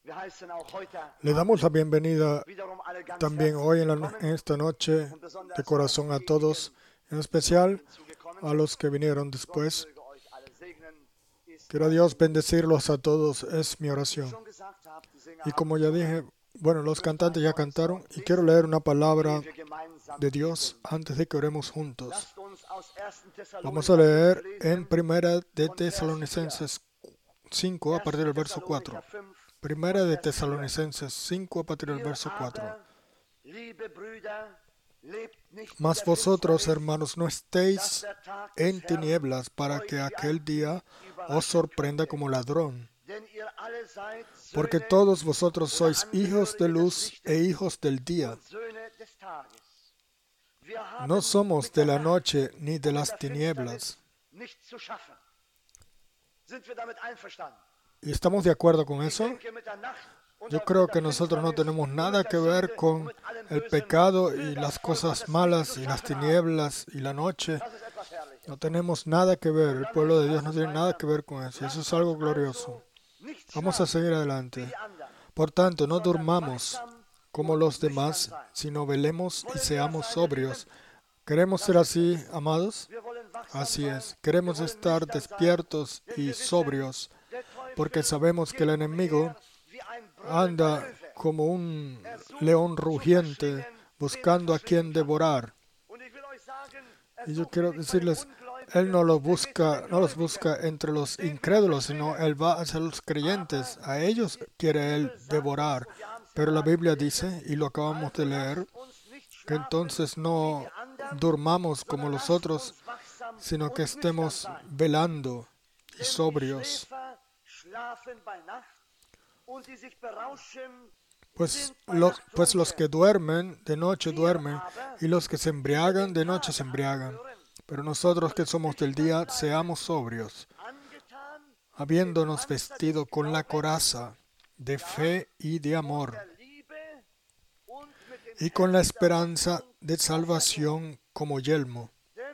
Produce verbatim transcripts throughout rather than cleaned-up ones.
Le damos la bienvenida también hoy en, la, en esta noche de corazón a todos, en especial a los que vinieron después. Quiero a Dios bendecirlos a todos, es mi oración. Y como ya dije, bueno, los cantantes ya cantaron y quiero leer una palabra de Dios antes de que oremos juntos. Vamos a leer en Primera de Tesalonicenses cinco a partir del verso cuatro. Primera de Tesalonicenses cinco a partir del verso cuatro. Mas vosotros, hermanos, no estéis en tinieblas para que aquel día os sorprenda como ladrón. Porque todos vosotros sois hijos de luz e hijos del día. No somos de la noche ni de las tinieblas. ¿Y estamos de acuerdo con eso? Yo creo que nosotros no tenemos nada que ver con el pecado y las cosas malas y las tinieblas y la noche. No tenemos nada que ver. El pueblo de Dios no tiene nada que ver con eso. Eso es algo glorioso. Vamos a seguir adelante. Por tanto, no durmamos como los demás, sino velemos y seamos sobrios. ¿Queremos ser así, amados? Así es. Queremos estar despiertos y sobrios, porque sabemos que el enemigo anda como un león rugiente buscando a quien devorar. Y yo quiero decirles, Él no los busca, no los busca entre los incrédulos, sino Él va hacia los creyentes. A ellos quiere Él devorar. Pero la Biblia dice, y lo acabamos de leer, que entonces no durmamos como los otros, sino que estemos velando y sobrios. Pues los, pues los que duermen de noche duermen, y los que se embriagan de noche se embriagan. Pero nosotros que somos del día, seamos sobrios, habiéndonos vestido con la coraza de fe y de amor, y con la esperanza de salvación como yelmo.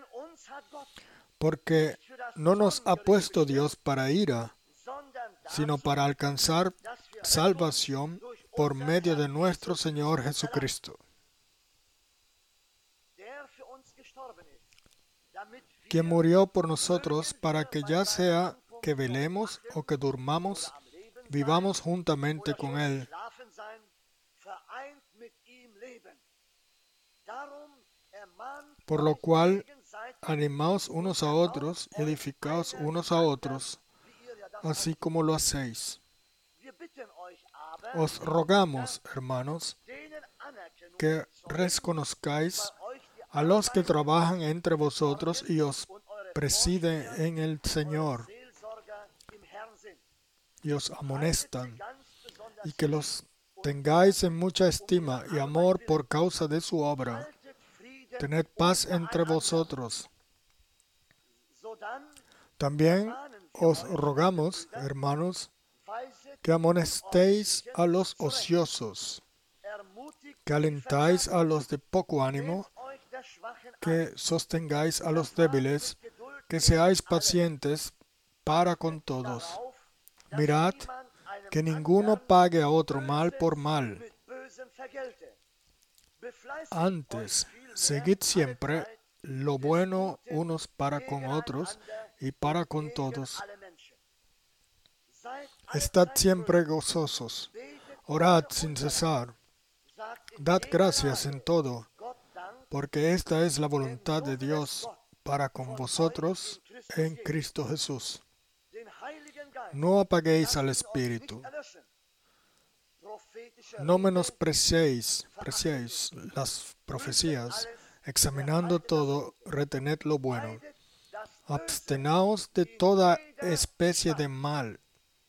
Porque no nos ha puesto Dios para ira, sino para alcanzar salvación por medio de nuestro Señor Jesucristo, quien murió por nosotros para que ya sea que velemos o que durmamos, vivamos juntamente con Él. Por lo cual, animaos unos a otros y edificaos unos a otros, así como lo hacéis. Os rogamos, hermanos, que reconozcáis a los que trabajan entre vosotros y os presiden en el Señor y os amonestan, y que los tengáis en mucha estima y amor por causa de su obra. Tened paz entre vosotros. También os rogamos, hermanos, que amonestéis a los ociosos, que alentáis a los de poco ánimo, que sostengáis a los débiles, que seáis pacientes para con todos. Mirad que ninguno pague a otro mal por mal. Antes, seguid siempre lo bueno unos para con otros y para con todos. Estad siempre gozosos, orad sin cesar, dad gracias en todo, porque esta es la voluntad de Dios para con vosotros en Cristo Jesús. No apaguéis al Espíritu. No menospreciéis preciéis las profecías, examinando todo, retened lo bueno. Abstenaos de toda especie de mal.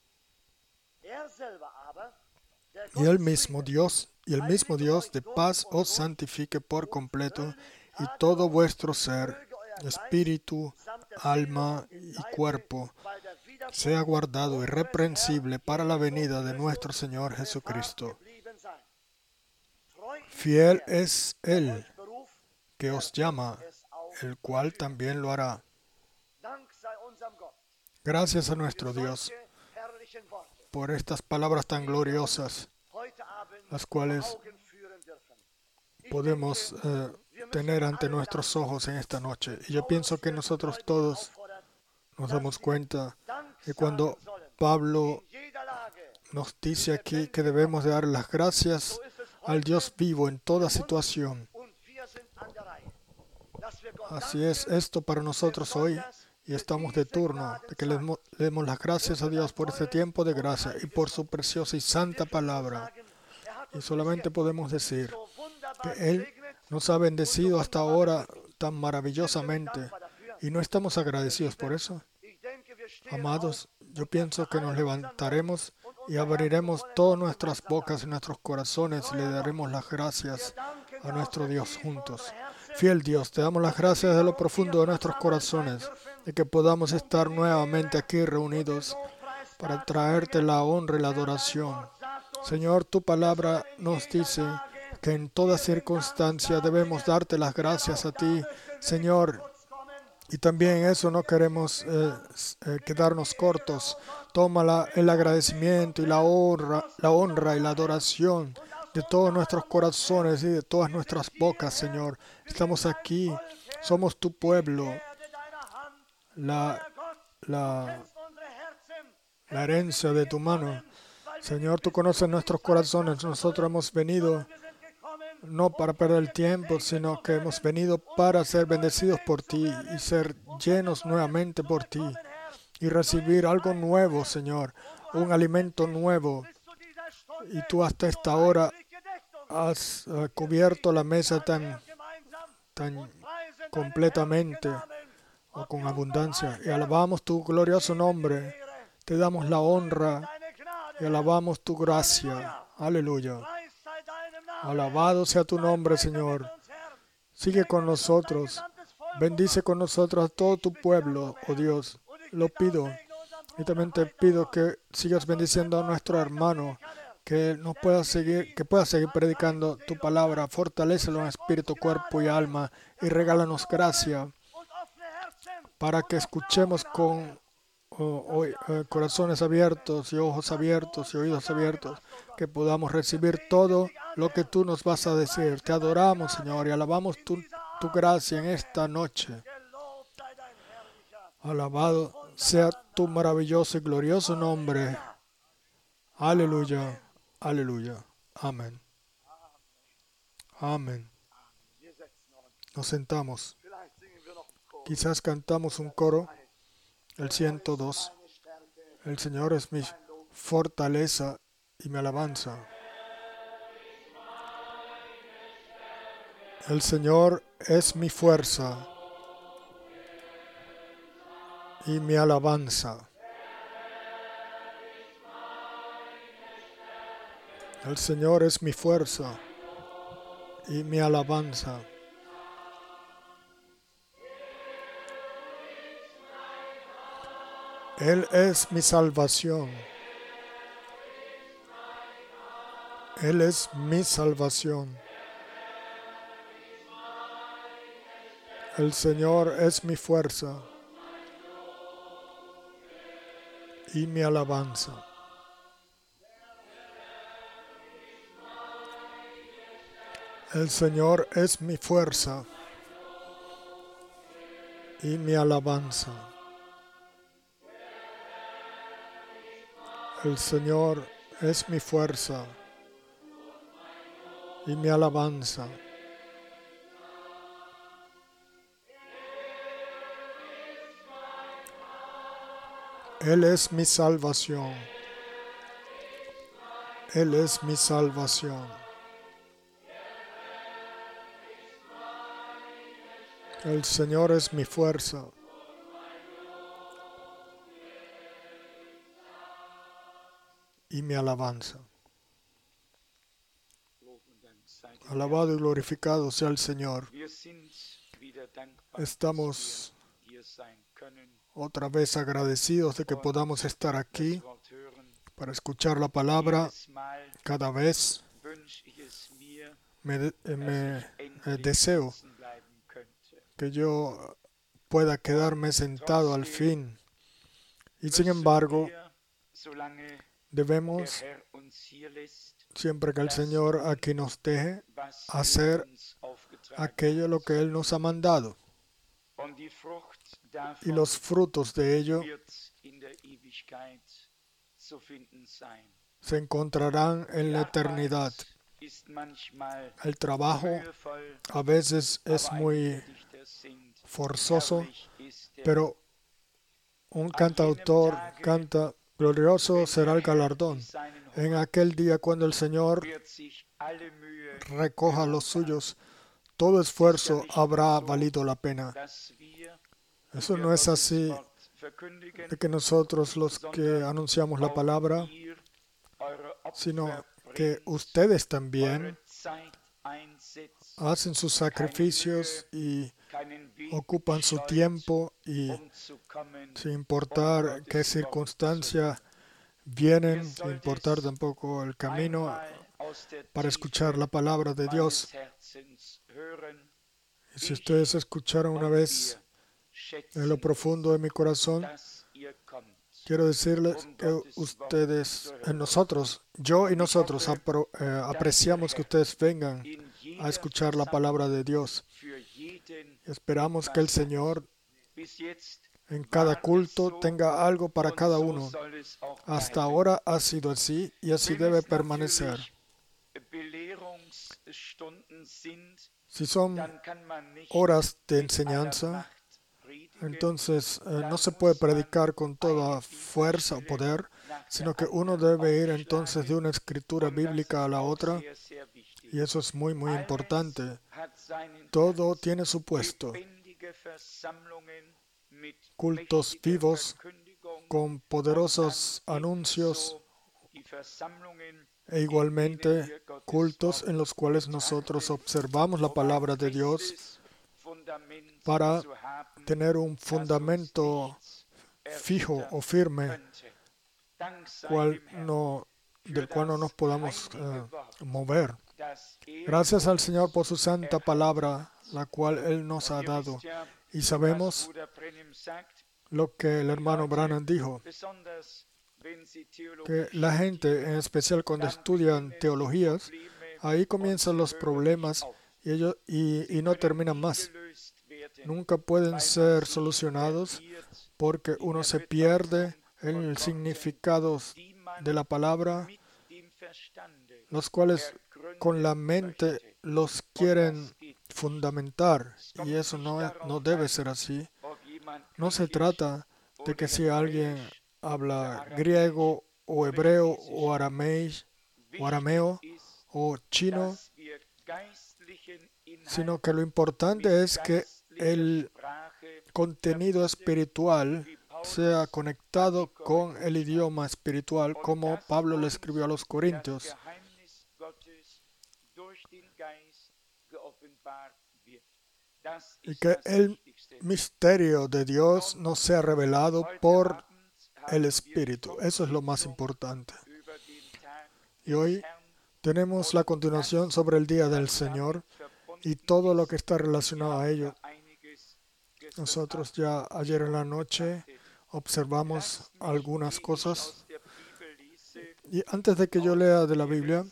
Y el mismo Dios, y el mismo Dios de paz os santifique por completo, y todo vuestro ser, espíritu, alma y cuerpo, sea guardado irreprensible para la venida de nuestro Señor Jesucristo. Fiel es Él que os llama, el cual también lo hará. Gracias a nuestro Dios por estas palabras tan gloriosas, las cuales podemos eh, tener ante nuestros ojos en esta noche. Y yo pienso que nosotros todos nos damos cuenta que cuando Pablo nos dice aquí que debemos de dar las gracias al Dios vivo en toda situación. Así es esto para nosotros hoy, y estamos de turno de que le demos las gracias a Dios por este tiempo de gracia y por su preciosa y santa palabra. Y solamente podemos decir que Él nos ha bendecido hasta ahora tan maravillosamente, y no estamos agradecidos por eso. Amados, yo pienso que nos levantaremos y abriremos todas nuestras bocas y nuestros corazones y le daremos las gracias a nuestro Dios juntos. Fiel Dios, te damos las gracias de lo profundo de nuestros corazones, de que podamos estar nuevamente aquí reunidos para traerte la honra y la adoración. Señor, tu palabra nos dice que en toda circunstancia debemos darte las gracias a ti, Señor. Y también en eso no queremos eh, eh, quedarnos cortos. Toma la, el agradecimiento y la honra, la honra y la adoración de todos nuestros corazones y de todas nuestras bocas, Señor. Estamos aquí, somos tu pueblo, la, la, la herencia de tu mano. Señor, tú conoces nuestros corazones. Nosotros hemos venido no para perder el tiempo, sino que hemos venido para ser bendecidos por ti y ser llenos nuevamente por ti y recibir algo nuevo, Señor, un alimento nuevo. Y tú hasta esta hora has uh, cubierto la mesa tan, tan completamente o con abundancia. Y alabamos tu glorioso nombre, te damos la honra y alabamos tu gracia. Aleluya. Alabado sea tu nombre, Señor. Sigue con nosotros. Bendice con nosotros a todo tu pueblo, oh Dios. Lo pido. Y también te pido que sigas bendiciendo a nuestro hermano, que nos pueda seguir, que pueda seguir predicando tu palabra. Fortalécelo en espíritu, cuerpo y alma, y regálanos gracia para que escuchemos con oh, oh, eh, corazones abiertos y ojos abiertos y oídos abiertos, que podamos recibir todo lo que tú nos vas a decir. Te adoramos, Señor, y alabamos tu, tu gracia en esta noche. Alabado sea tu maravilloso y glorioso nombre. Aleluya, aleluya. Amén. Amén. Nos sentamos. Quizás cantamos un coro, el ciento dos. El Señor es mi fortaleza y mi alabanza. El Señor es mi fuerza y mi alabanza. El Señor es mi fuerza y mi alabanza. Él es mi salvación. Él es mi salvación. El Señor es mi fuerza y mi alabanza. El Señor es mi fuerza y mi alabanza. El Señor es mi fuerza y mi alabanza. Él es mi salvación. Él es mi salvación. El Señor es mi fuerza y mi alabanza. Alabado y glorificado sea el Señor. Estamos otra vez agradecidos de que podamos estar aquí para escuchar la palabra. Cada vez me, me eh, deseo que yo pueda quedarme sentado al fin. Y sin embargo, debemos, siempre que el Señor aquí nos deje, hacer aquello lo que Él nos ha mandado. Y los frutos de ello se encontrarán en la eternidad. El trabajo a veces es muy forzoso, pero un cantautor canta: glorioso será el galardón en aquel día cuando el Señor recoja los suyos. Todo esfuerzo habrá valido la pena. Eso no es así de que nosotros los que anunciamos la palabra, sino que ustedes también hacen sus sacrificios y ocupan su tiempo, y sin importar qué circunstancia vienen, sin importar tampoco el camino, para escuchar la palabra de Dios. Y si ustedes escucharon una vez en lo profundo de mi corazón, quiero decirles que ustedes, en nosotros, yo y nosotros apro, eh, apreciamos que ustedes vengan a escuchar la palabra de Dios. Esperamos que el Señor en cada culto tenga algo para cada uno. Hasta ahora ha sido así y así debe permanecer. Si son horas de enseñanza, entonces eh, no se puede predicar con toda fuerza o poder, sino que uno debe ir entonces de una escritura bíblica a la otra, y eso es muy, muy importante. Todo tiene su puesto. Cultos vivos con poderosos anuncios, e igualmente cultos en los cuales nosotros observamos la palabra de Dios para tener un fundamento fijo o firme, cual no, del cual no nos podamos uh, mover. Gracias al Señor por su santa palabra, la cual Él nos ha dado. Y sabemos lo que el hermano Branham dijo, que la gente, en especial cuando estudian teologías, ahí comienzan los problemas y, ellos, y, y no terminan más. Nunca pueden ser solucionados porque uno se pierde en el significado de la palabra, los cuales con la mente los quieren fundamentar, y eso no, es, no debe ser así. No se trata de que si alguien habla griego o hebreo o arameo, o arameo o chino, sino que lo importante es que el contenido espiritual sea conectado con el idioma espiritual, como Pablo le escribió a los Corintios. Y que el misterio de Dios no sea revelado por el Espíritu. Eso es lo más importante. Y hoy tenemos la continuación sobre el Día del Señor y todo lo que está relacionado a ello. Nosotros ya ayer en la noche observamos algunas cosas. Y antes de que yo lea de la Biblia,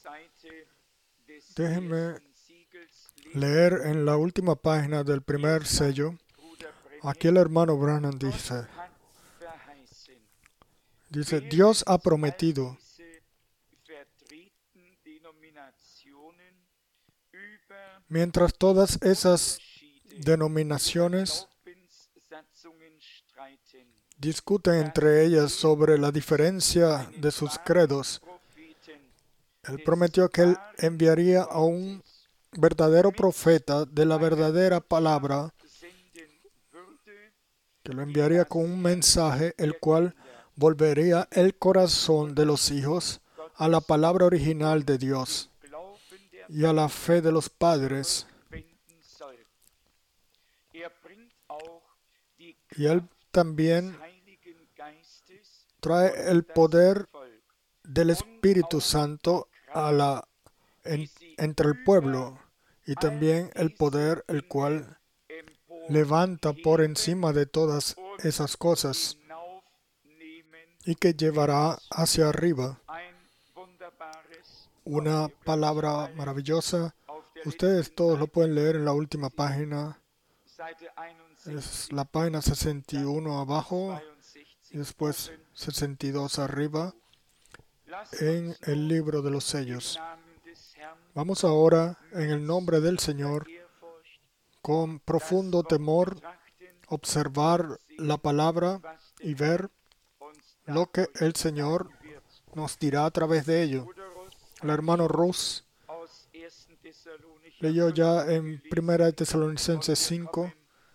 déjenme leer en la última página del primer sello. Aquí el hermano Branham dice, dice, Dios ha prometido mientras todas esas denominaciones discuten entre ellas sobre la diferencia de sus credos, Él prometió que Él enviaría a un verdadero profeta de la verdadera palabra, que lo enviaría con un mensaje, el cual volvería el corazón de los hijos a la palabra original de Dios y a la fe de los padres. Y Él también trae el poder del Espíritu Santo a la, en, entre el pueblo, y también el poder el cual levanta por encima de todas esas cosas y que llevará hacia arriba. Una palabra maravillosa. Ustedes todos lo pueden leer en la última página. Es la página sesenta y uno abajo y después sesenta y dos arriba en el libro de los sellos. Vamos ahora, en el nombre del Señor, con profundo temor, observar la palabra y ver lo que el Señor nos dirá a través de ello. El hermano Rus leyó ya en primera de Tesalonicenses cinco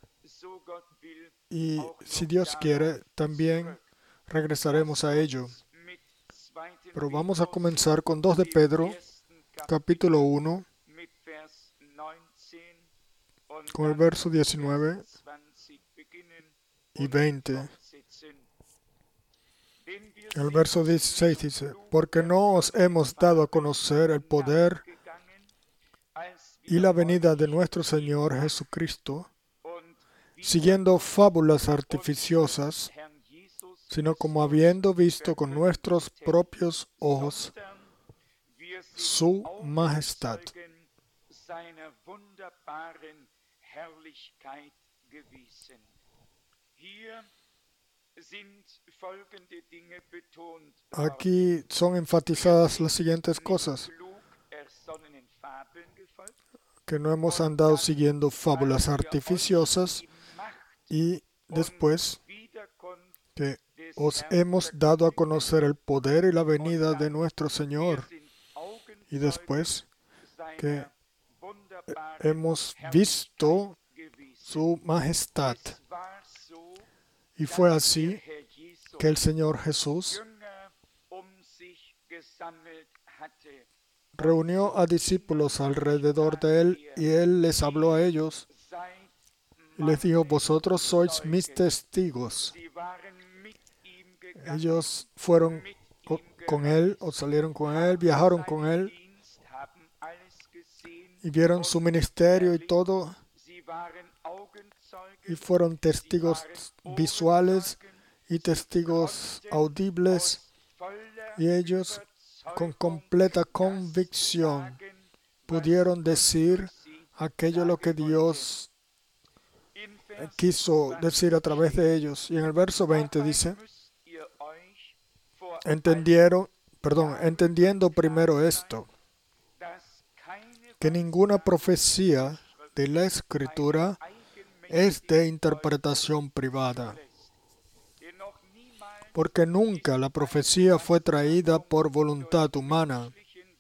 y, si Dios quiere, también regresaremos a ello. Pero vamos a comenzar con dos de Pedro, capítulo uno, con el verso diecinueve y veinte. El verso dieciséis dice: porque no os hemos dado a conocer el poder y la venida de nuestro Señor Jesucristo, siguiendo fábulas artificiosas, sino como habiendo visto con nuestros propios ojos su majestad. Aquí son enfatizadas las siguientes cosas: que no hemos andado siguiendo fábulas artificiosas, y después que os hemos dado a conocer el poder y la venida de nuestro Señor, y después que hemos visto su majestad. Y fue así que el Señor Jesús reunió a discípulos alrededor de Él, y Él les habló a ellos y les dijo: vosotros sois mis testigos. Ellos fueron con Él, o salieron con Él, viajaron con Él, y vieron su ministerio y todo, y fueron testigos visuales y testigos audibles, y ellos con completa convicción pudieron decir aquello lo que Dios quiso decir a través de ellos. Y en el verso veinte dice: entendieron, perdón, entendiendo primero esto, que ninguna profecía de la Escritura es de interpretación privada, porque nunca la profecía fue traída por voluntad humana,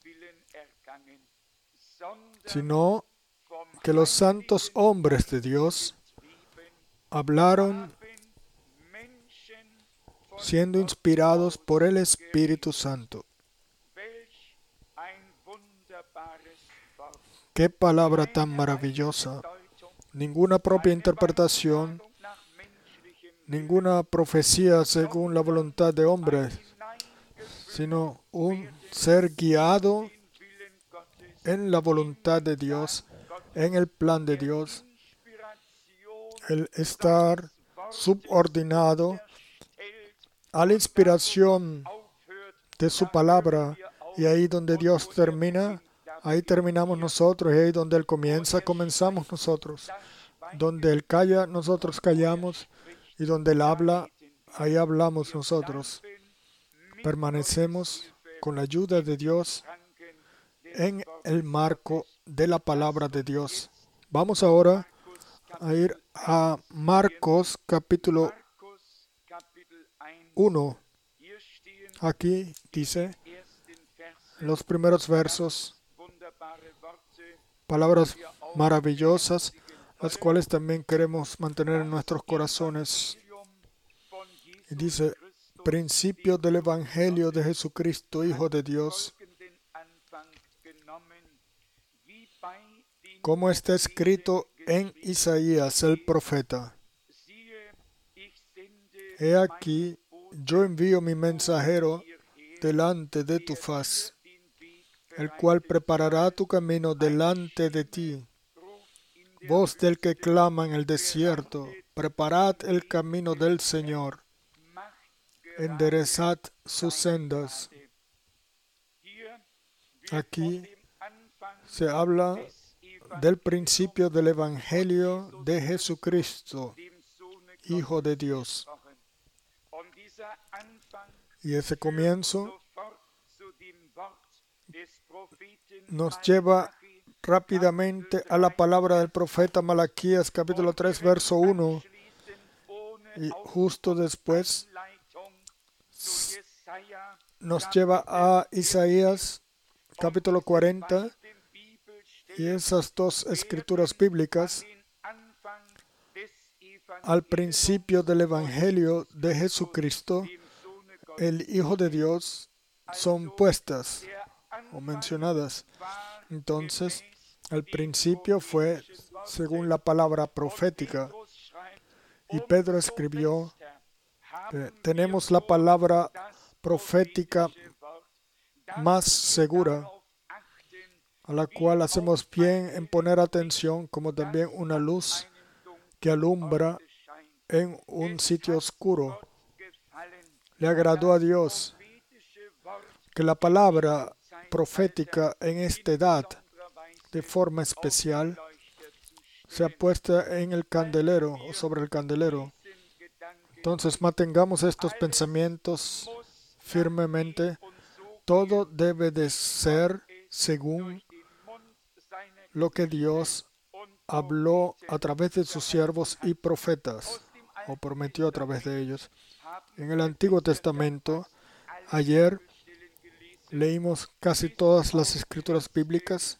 sino que los santos hombres de Dios hablaron siendo inspirados por el Espíritu Santo. ¡Qué palabra tan maravillosa! Ninguna propia interpretación, ninguna profecía según la voluntad de hombres, sino un ser guiado en la voluntad de Dios, en el plan de Dios, el estar subordinado a la inspiración de su palabra, y ahí donde Dios termina, ahí terminamos nosotros, y ahí donde Él comienza, comenzamos nosotros. Donde Él calla, nosotros callamos, y donde Él habla, ahí hablamos nosotros. Permanecemos con la ayuda de Dios en el marco de la palabra de Dios. Vamos ahora a ir a Marcos capítulo uno. Aquí dice, en los primeros versos, palabras maravillosas, las cuales también queremos mantener en nuestros corazones. Y dice: principio del Evangelio de Jesucristo, Hijo de Dios, como está escrito en Isaías el profeta: he aquí, yo envío mi mensajero delante de tu faz, el cual preparará tu camino delante de ti. Voz del que clama en el desierto, preparad el camino del Señor, enderezad sus sendas. Aquí se habla del principio del Evangelio de Jesucristo, Hijo de Dios. Y ese comienzo nos lleva rápidamente a la palabra del profeta Malaquías, capítulo tres, verso uno. Y justo después nos lleva a Isaías, capítulo cuarenta. Y esas dos escrituras bíblicas, al principio del Evangelio de Jesucristo, el Hijo de Dios, son puestas o mencionadas. Entonces, al principio fue según la palabra profética. Y Pedro escribió, que tenemos la palabra profética más segura, a la cual hacemos bien en poner atención, como también una luz que alumbra en un sitio oscuro. Le agradó a Dios que la palabra profética en esta edad, de forma especial, sea puesta en el candelero o sobre el candelero. Entonces mantengamos estos pensamientos firmemente. Todo debe de ser según lo que Dios habló a través de sus siervos y profetas, o prometió a través de ellos. En el Antiguo Testamento, ayer leímos casi todas las escrituras bíblicas.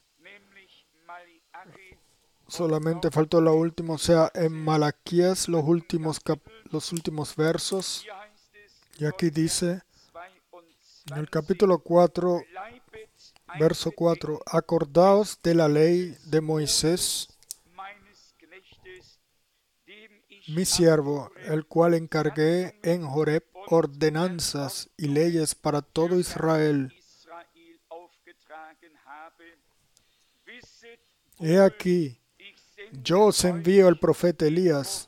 Solamente faltó la última, o sea, en Malaquías, los últimos, cap los últimos versos. Y aquí dice, en el capítulo cuatro, verso cuatro, acordaos de la ley de Moisés, mi siervo, el cual encargué en Horeb ordenanzas y leyes para todo Israel. He aquí, yo os envío el profeta Elías,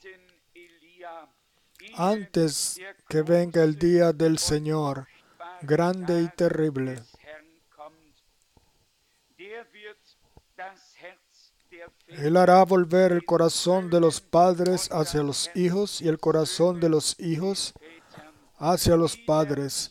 antes que venga el día del Señor, grande y terrible. Él hará volver el corazón de los padres hacia los hijos y el corazón de los hijos hacia los padres.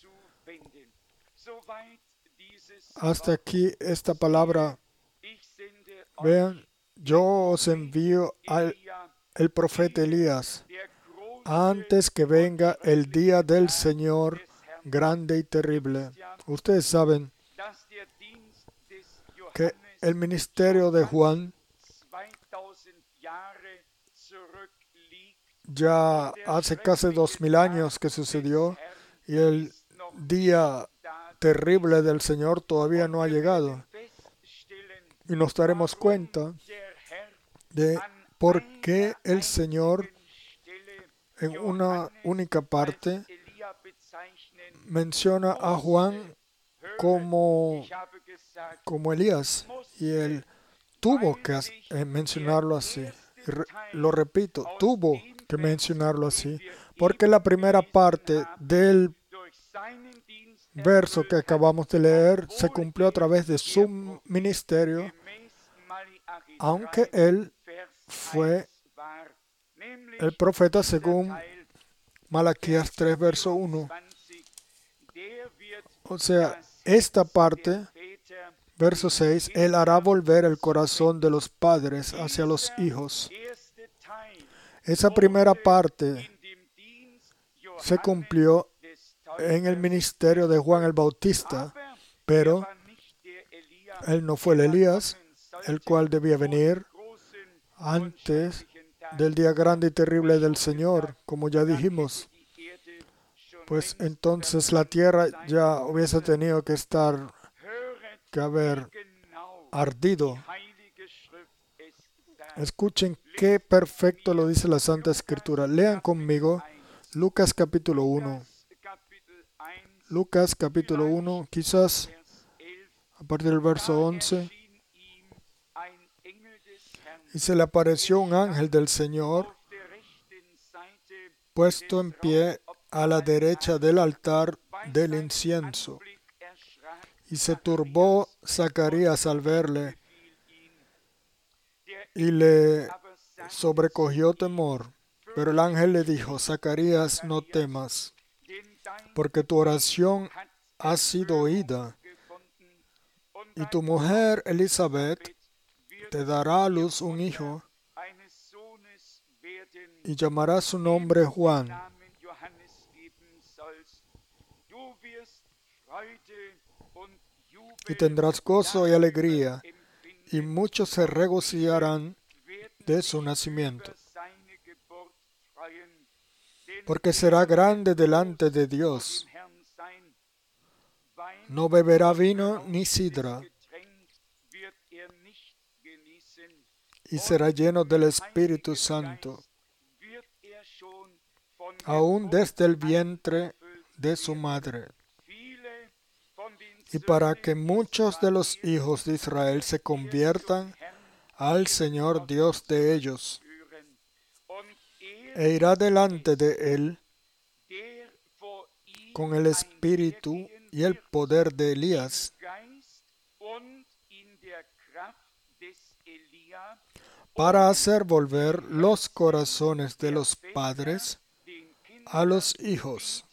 Hasta aquí esta palabra. Vean, yo os envío al el profeta Elías, antes que venga el día del Señor grande y terrible. Ustedes saben que el ministerio de Juan ya hace casi dos mil años que sucedió y el día terrible del Señor todavía no ha llegado. Y nos daremos cuenta de por qué el Señor en una única parte menciona a Juan como, como Elías, y él tuvo que mencionarlo así. Y re, lo repito, tuvo que mencionarlo así, porque la primera parte del verso que acabamos de leer se cumplió a través de su ministerio, aunque él fue el profeta según Malaquías tres, verso uno. O sea, esta parte, verso seis, Él hará volver el corazón de los padres hacia los hijos. Esa primera parte se cumplió en el ministerio de Juan el Bautista, pero él no fue el Elías, el cual debía venir antes del día grande y terrible del Señor, como ya dijimos. Pues entonces la tierra ya hubiese tenido que estar, que haber ardido. Escuchen qué perfecto lo dice la Santa Escritura. Lean conmigo Lucas capítulo uno. Lucas capítulo uno, quizás a partir del verso once. Y se le apareció un ángel del Señor puesto en pie a la derecha del altar del incienso. Y se turbó Zacarías al verle, y le sobrecogió temor. Pero el ángel le dijo: Zacarías, no temas, porque tu oración ha sido oída, y tu mujer Elizabeth te dará a luz un hijo, y llamará su nombre Juan. Y tendrás gozo y alegría, y muchos se regocijarán de su nacimiento, porque será grande delante de Dios. No beberá vino ni sidra, y será lleno del Espíritu Santo, aún desde el vientre de su madre. Y para que muchos de los hijos de Israel se conviertan al Señor Dios de ellos, e irá delante de él con el espíritu y el poder de Elías, para hacer volver los corazones de los padres a los hijos,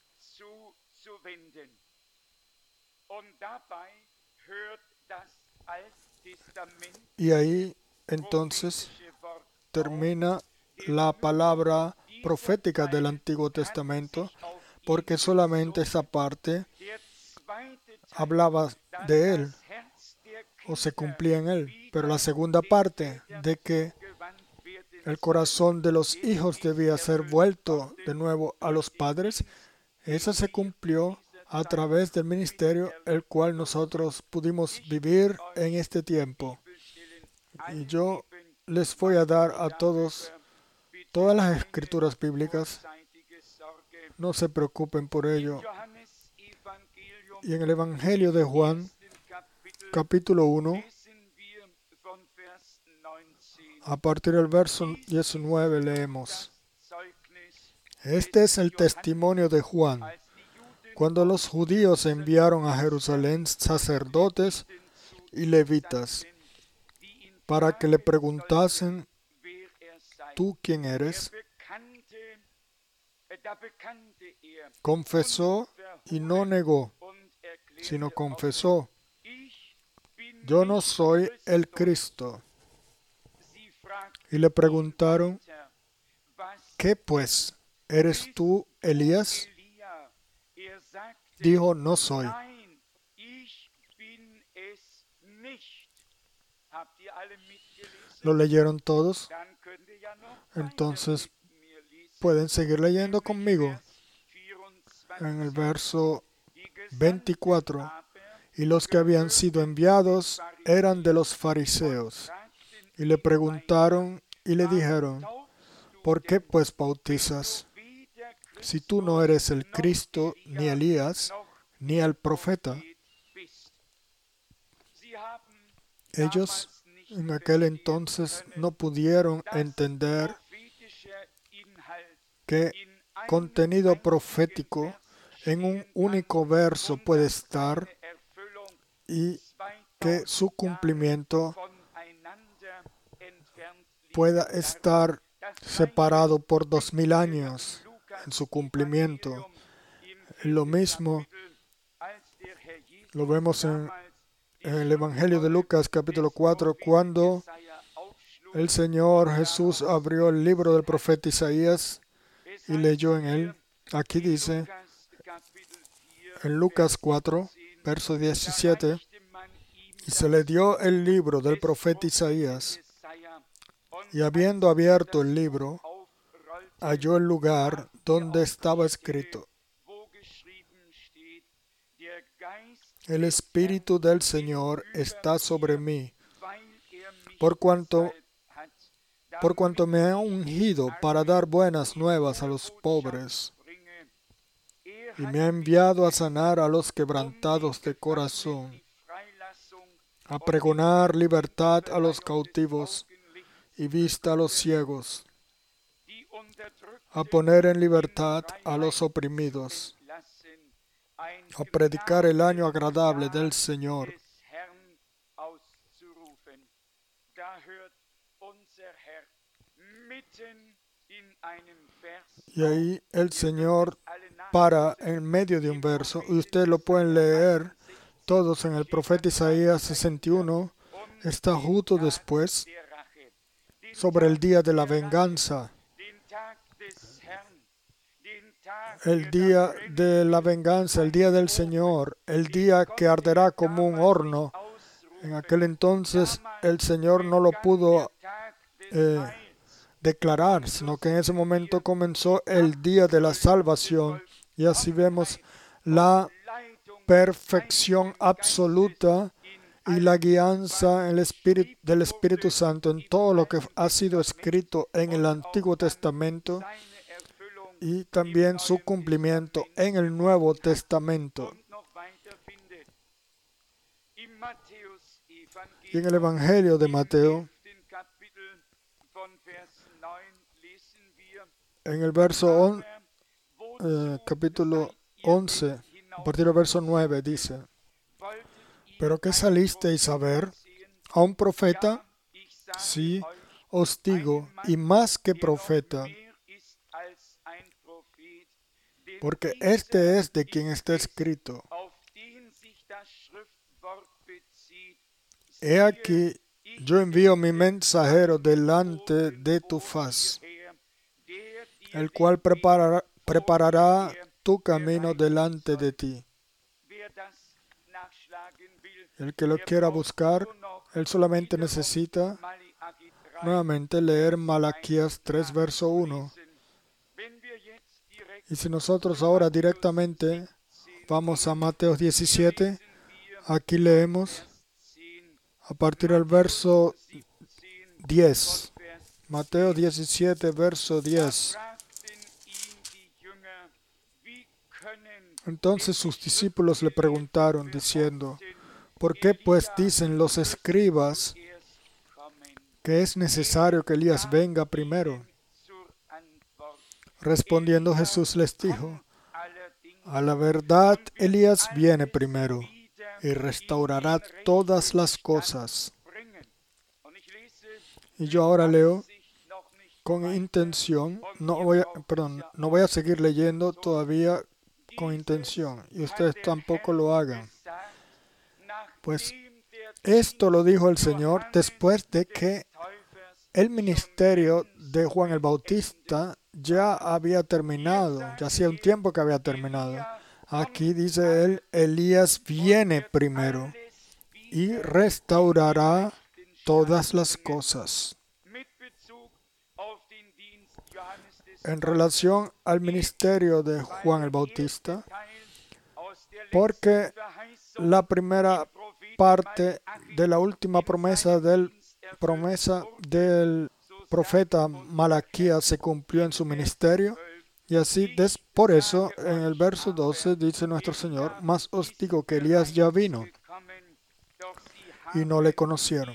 y ahí entonces termina la palabra profética del Antiguo Testamento, porque solamente esa parte hablaba de él o se cumplía en él, pero la segunda parte de que el corazón de los hijos debía ser vuelto de nuevo a los padres, esa se cumplió a través del ministerio el cual nosotros pudimos vivir en este tiempo. Y yo les voy a dar a todos todas las escrituras bíblicas. No se preocupen por ello. Y en el Evangelio de Juan, capítulo uno, a partir del verso diecinueve leemos: Este es el testimonio de Juan, cuando los judíos enviaron a Jerusalén sacerdotes y levitas para que le preguntasen: ¿Tú quién eres? Confesó y no negó, sino confesó: Yo no soy el Cristo. Y le preguntaron: ¿Qué pues? ¿Eres tú Elías? Dijo: No soy. ¿Lo leyeron todos? Entonces pueden seguir leyendo conmigo. En el verso veinticuatro, y los que habían sido enviados eran de los fariseos, y le preguntaron y le dijeron: ¿Por qué pues bautizas, si tú no eres el Cristo, ni Elías, ni el profeta? Ellos en aquel entonces no pudieron entender que contenido profético en un único verso puede estar y que su cumplimiento pueda estar separado por dos mil años en su cumplimiento. Lo mismo lo vemos en, en el Evangelio de Lucas capítulo cuatro, cuando el Señor Jesús abrió el libro del profeta Isaías y leyó en él. Aquí dice, en Lucas cuatro, verso diecisiete, y se le dio el libro del profeta Isaías, y habiendo abierto el libro, halló el lugar donde estaba escrito: El Espíritu del Señor está sobre mí, por cuanto, por cuanto me ha ungido para dar buenas nuevas a los pobres, y me ha enviado a sanar a los quebrantados de corazón, a pregonar libertad a los cautivos y vista a los ciegos, a poner en libertad a los oprimidos, a predicar el año agradable del Señor. Y ahí el Señor para en medio de un verso, y ustedes lo pueden leer todos en el profeta Isaías sesenta y uno, está justo después, sobre el día de la venganza. El día de la venganza, el día del Señor, el día que arderá como un horno. En aquel entonces el Señor no lo pudo eh, declarar, sino que en ese momento comenzó el día de la salvación. Y así vemos la perfección absoluta y la guianza en el Espíritu, del Espíritu Santo en todo lo que ha sido escrito en el Antiguo Testamento y también su cumplimiento en el Nuevo Testamento. Y en el Evangelio de Mateo, en el verso on, eh, capítulo once, a partir del verso nueve, dice: ¿Pero qué salisteis a ver? ¿A un profeta? Sí, os digo, y más que profeta, porque este es de quien está escrito: He aquí, yo envío mi mensajero delante de tu faz, el cual preparará, preparará tu camino delante de ti. El que lo quiera buscar, él solamente necesita nuevamente leer Malaquías tres, verso uno. Y si nosotros ahora directamente vamos a Mateo diecisiete, aquí leemos a partir del verso diez. Mateo diecisiete, verso diez. Entonces sus discípulos le preguntaron, diciendo: ¿Por qué pues dicen los escribas que es necesario que Elías venga primero? Respondiendo Jesús les dijo: A la verdad, Elías viene primero y restaurará todas las cosas. Y yo ahora leo con intención, no voy a, perdón, no voy a seguir leyendo todavía con intención, y ustedes tampoco lo hagan. Pues esto lo dijo el Señor después de que el ministerio de Juan el Bautista ya había terminado, ya hacía un tiempo que había terminado. Aquí dice él: Elías viene primero y restaurará todas las cosas. En relación al ministerio de Juan el Bautista, porque la primera parte de la última promesa del, promesa del profeta Malaquías se cumplió en su ministerio, y así, des, por eso, en el verso doce dice nuestro Señor: Mas os digo que Elías ya vino, y no le conocieron,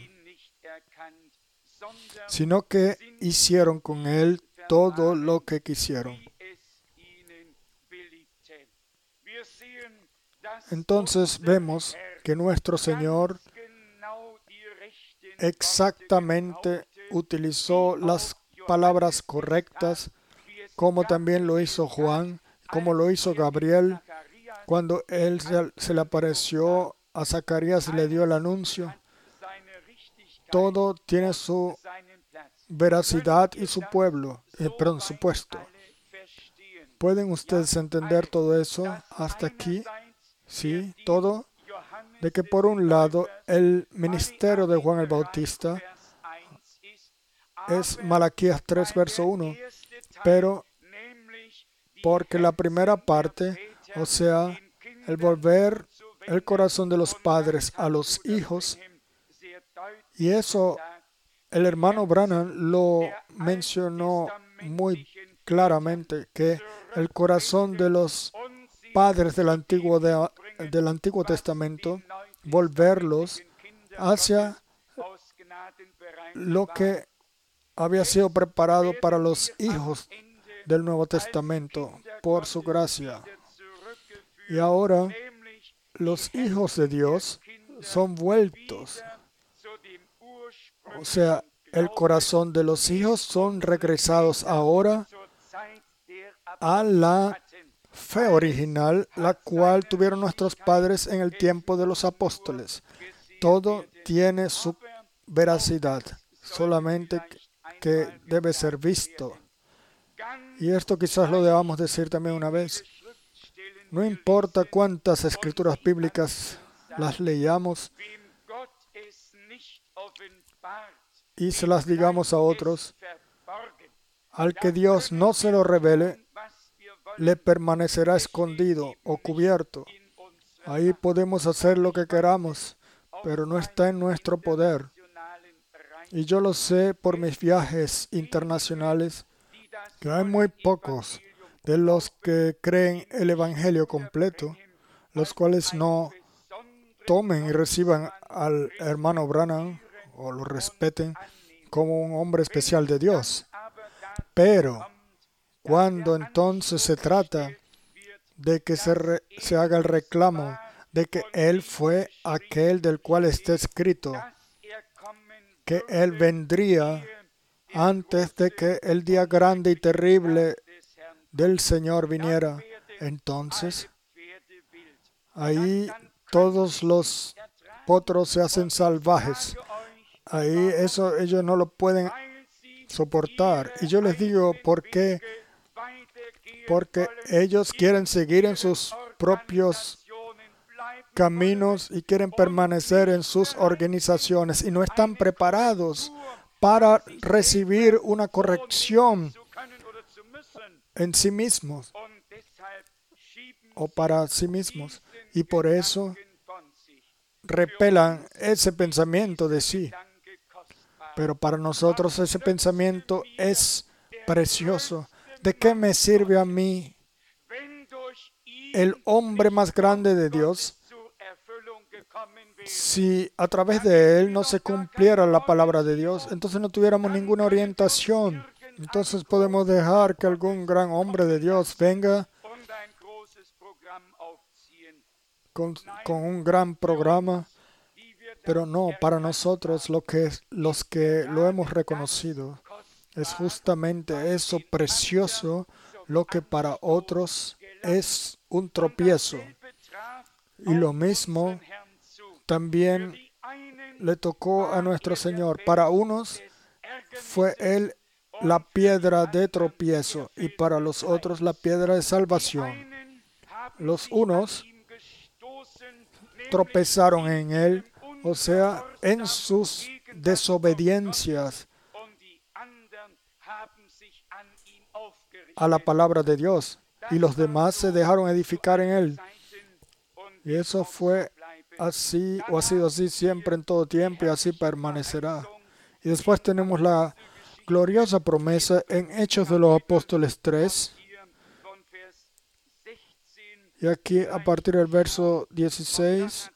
sino que hicieron con él todo lo que quisieron. Entonces vemos que nuestro Señor exactamente utilizó las palabras correctas, como también lo hizo Juan, como lo hizo Gabriel, cuando él se, se le apareció a Zacarías y le dio el anuncio. Todo tiene su veracidad y su pueblo, eh, perdón, su puesto. ¿Pueden ustedes entender todo eso hasta aquí? Sí, todo. De que por un lado el ministerio de Juan el Bautista es Malaquías tres, verso uno, pero porque la primera parte, o sea, el volver el corazón de los padres a los hijos, y eso el hermano Branham lo mencionó muy claramente, que el corazón de los padres del Antiguo, de, del Antiguo Testamento, volverlos hacia lo que había sido preparado para los hijos del Nuevo Testamento por su gracia. Y ahora los hijos de Dios son vueltos. O sea, el corazón de los hijos son regresados ahora a la fe original, la cual tuvieron nuestros padres en el tiempo de los apóstoles. Todo tiene su veracidad, solamente que debe ser visto. Y esto quizás lo debamos decir también una vez. No importa cuántas escrituras bíblicas las leamos y se las digamos a otros, al que Dios no se lo revele, le permanecerá escondido o cubierto. Ahí podemos hacer lo que queramos, pero no está en nuestro poder. Y yo lo sé por mis viajes internacionales, que hay muy pocos de los que creen el Evangelio completo, los cuales no tomen y reciban al hermano Branham o lo respeten como un hombre especial de Dios. Pero cuando entonces se trata de que se, re, se haga el reclamo de que Él fue aquel del cual está escrito, que Él vendría antes de que el día grande y terrible del Señor viniera, entonces ahí todos los potros se hacen salvajes. Ahí eso ellos no lo pueden soportar. Y yo les digo, ¿por qué? Porque ellos quieren seguir en sus propios caminos y quieren permanecer en sus organizaciones y no están preparados para recibir una corrección en sí mismos o para sí mismos. Y por eso repelan ese pensamiento de sí. Pero para nosotros ese pensamiento es precioso. ¿De qué me sirve a mí el hombre más grande de Dios si a través de él no se cumpliera la palabra de Dios? Entonces no tuviéramos ninguna orientación. Entonces podemos dejar que algún gran hombre de Dios venga con, con un gran programa, pero no, para nosotros lo que, los que lo hemos reconocido es justamente eso precioso, lo que para otros es un tropiezo. Y lo mismo también le tocó a nuestro Señor. Para unos fue Él la piedra de tropiezo y para los otros la piedra de salvación. Los unos tropezaron en Él, o sea, en sus desobediencias a la palabra de Dios, y los demás se dejaron edificar en Él. Y eso fue así, o ha sido así siempre en todo tiempo, y así permanecerá. Y después tenemos la gloriosa promesa en Hechos de los Apóstoles tres. Y aquí a partir del verso dieciséis,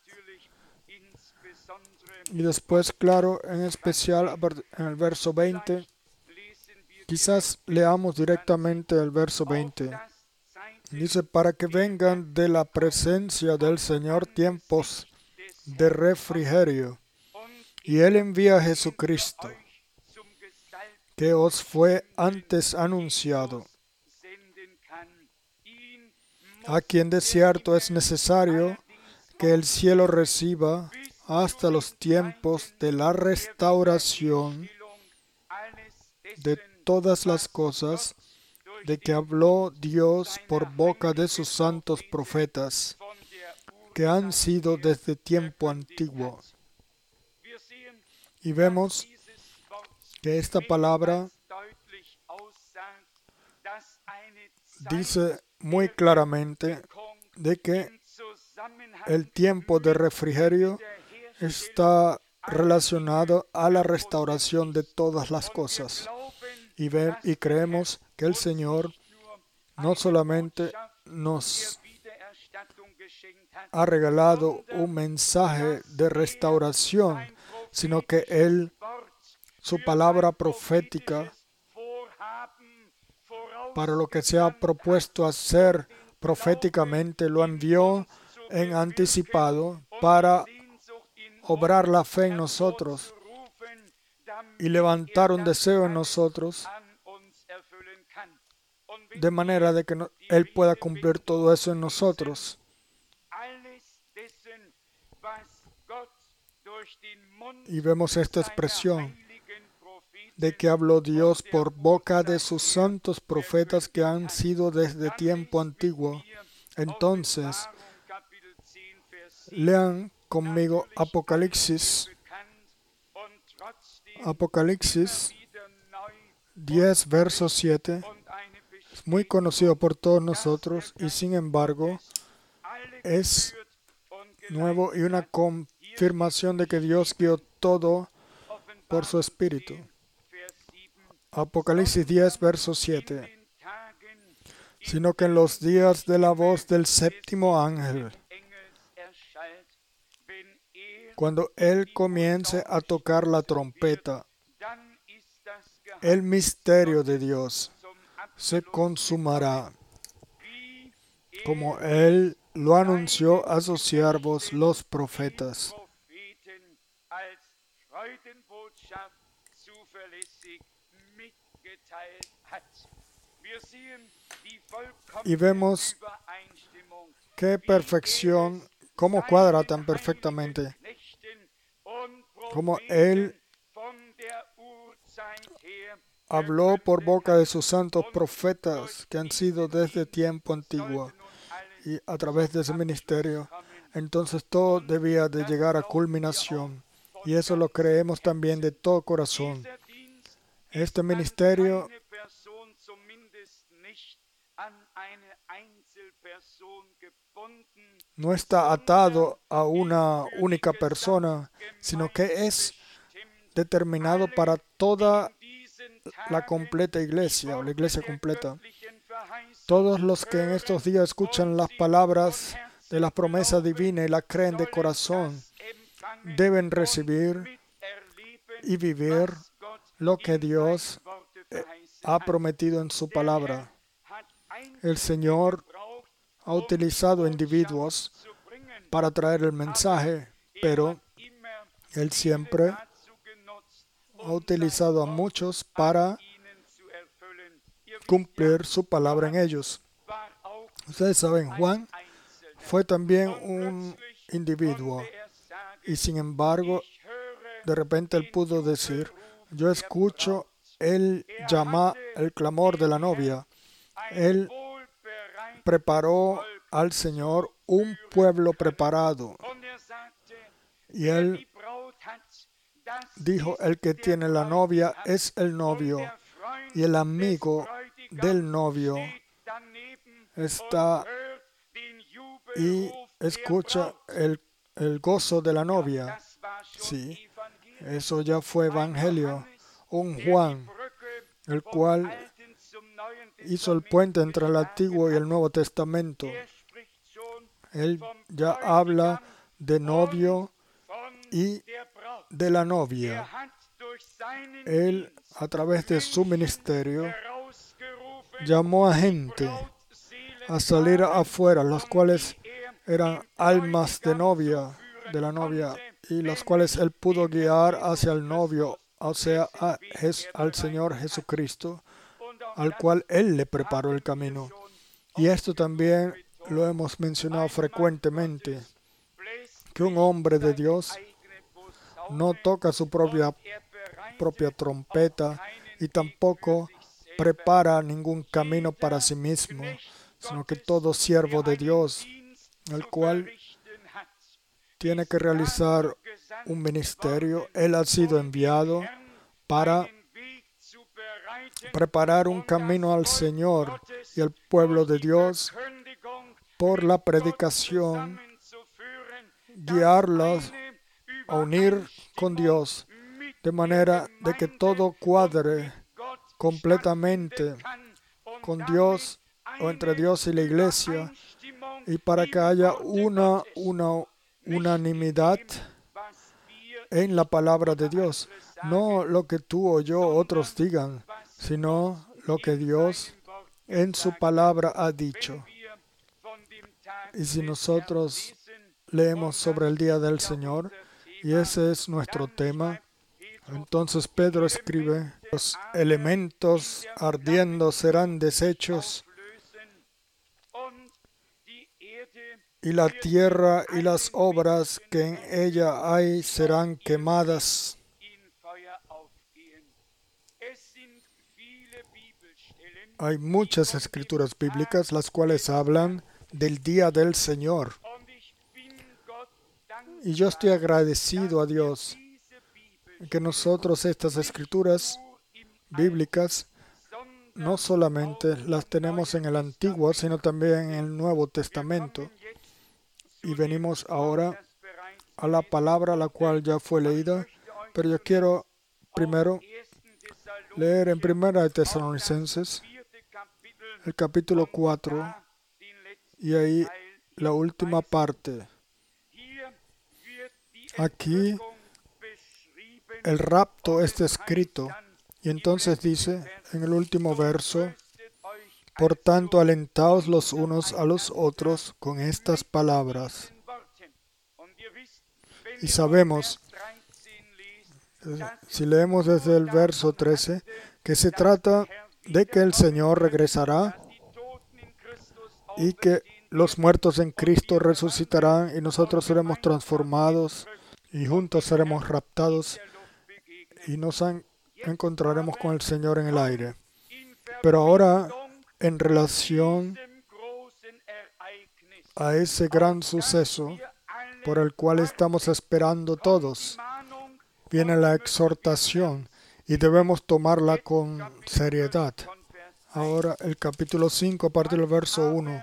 y después, claro, en especial en el verso veinte, quizás leamos directamente el verso veinte. Dice, para que vengan de la presencia del Señor tiempos de refrigerio, y Él envía a Jesucristo, que os fue antes anunciado, a quien de cierto es necesario que el cielo reciba hasta los tiempos de la restauración de todas las cosas de que habló Dios por boca de sus santos profetas, que han sido desde tiempo antiguo. Y vemos que esta palabra dice muy claramente de que el tiempo de refrigerio está relacionado a la restauración de todas las cosas. Y, ve, y creemos que el Señor no solamente nos ha regalado un mensaje de restauración, sino que Él, su palabra profética, para lo que se ha propuesto hacer proféticamente, lo envió en anticipado para obrar la fe en nosotros y levantar un deseo en nosotros, de manera de que no, Él pueda cumplir todo eso en nosotros. Y vemos esta expresión de que habló Dios por boca de sus santos profetas que han sido desde tiempo antiguo. Entonces, lean conmigo Apocalipsis, Apocalipsis diez, verso siete. Es muy conocido por todos nosotros y sin embargo es nuevo y una confirmación de que Dios guió todo por su Espíritu. Apocalipsis diez, verso siete. Sino que en los días de la voz del séptimo ángel, cuando Él comience a tocar la trompeta, el misterio de Dios se consumará, como Él lo anunció a sus siervos los profetas. Y vemos qué perfección, cómo cuadra tan perfectamente, como Él habló por boca de sus santos profetas que han sido desde tiempo antiguo y a través de ese ministerio. Entonces todo debía de llegar a culminación y eso lo creemos también de todo corazón. Este ministerio no está atado a una única persona, sino que es determinado para toda la completa iglesia o la iglesia completa. Todos los que en estos días escuchan las palabras de la promesa divina y la creen de corazón deben recibir y vivir lo que Dios ha prometido en su palabra. El Señor ha utilizado individuos para traer el mensaje, pero Él siempre ha utilizado a muchos para cumplir su palabra en ellos. Ustedes saben, Juan fue también un individuo y sin embargo, de repente él pudo decir, yo escucho el llama, el clamor de la novia. Él preparó al Señor un pueblo preparado. Y él dijo, el que tiene la novia es el novio, y el amigo del novio está y escucha el, el gozo de la novia. Sí, eso ya fue evangelio. Un Juan, el cual hizo el puente entre el Antiguo y el Nuevo Testamento. Él ya habla de novio y de la novia. Él, a través de su ministerio, llamó a gente a salir afuera, los cuales eran almas de novia, de la novia, y los cuales él pudo guiar hacia el novio, o sea, a, al Señor Jesucristo, al cual él le preparó el camino. Y esto también lo hemos mencionado frecuentemente, que un hombre de Dios no toca su propia, propia trompeta y tampoco prepara ningún camino para sí mismo, sino que todo siervo de Dios, el cual tiene que realizar un ministerio, él ha sido enviado para preparar un camino al Señor y al pueblo de Dios por la predicación, guiarlos a unir con Dios, de manera de que todo cuadre completamente con Dios o entre Dios y la iglesia, y para que haya una, una unanimidad en la palabra de Dios. No lo que tú o yo otros digan, sino lo que Dios en su palabra ha dicho. Y si nosotros leemos sobre el día del Señor, y ese es nuestro tema, entonces Pedro escribe, los elementos ardiendo serán deshechos, y la tierra y las obras que en ella hay serán quemadas. Hay muchas escrituras bíblicas las cuales hablan del día del Señor. Y yo estoy agradecido a Dios que nosotros estas escrituras bíblicas no solamente las tenemos en el Antiguo, sino también en el Nuevo Testamento. Y venimos ahora a la palabra la cual ya fue leída, pero yo quiero primero leer en Primera de Tesalonicenses el capítulo cuatro y ahí la última parte. Aquí el rapto es descrito y entonces dice en el último verso, por tanto alentaos los unos a los otros con estas palabras. Y sabemos, si leemos desde el verso trece, que se trata de que el Señor regresará y que los muertos en Cristo resucitarán y nosotros seremos transformados y juntos seremos raptados y nos encontraremos con el Señor en el aire. Pero ahora, en relación a ese gran suceso por el cual estamos esperando todos, viene la exhortación y debemos tomarla con seriedad. Ahora el capítulo cinco, a partir del verso uno.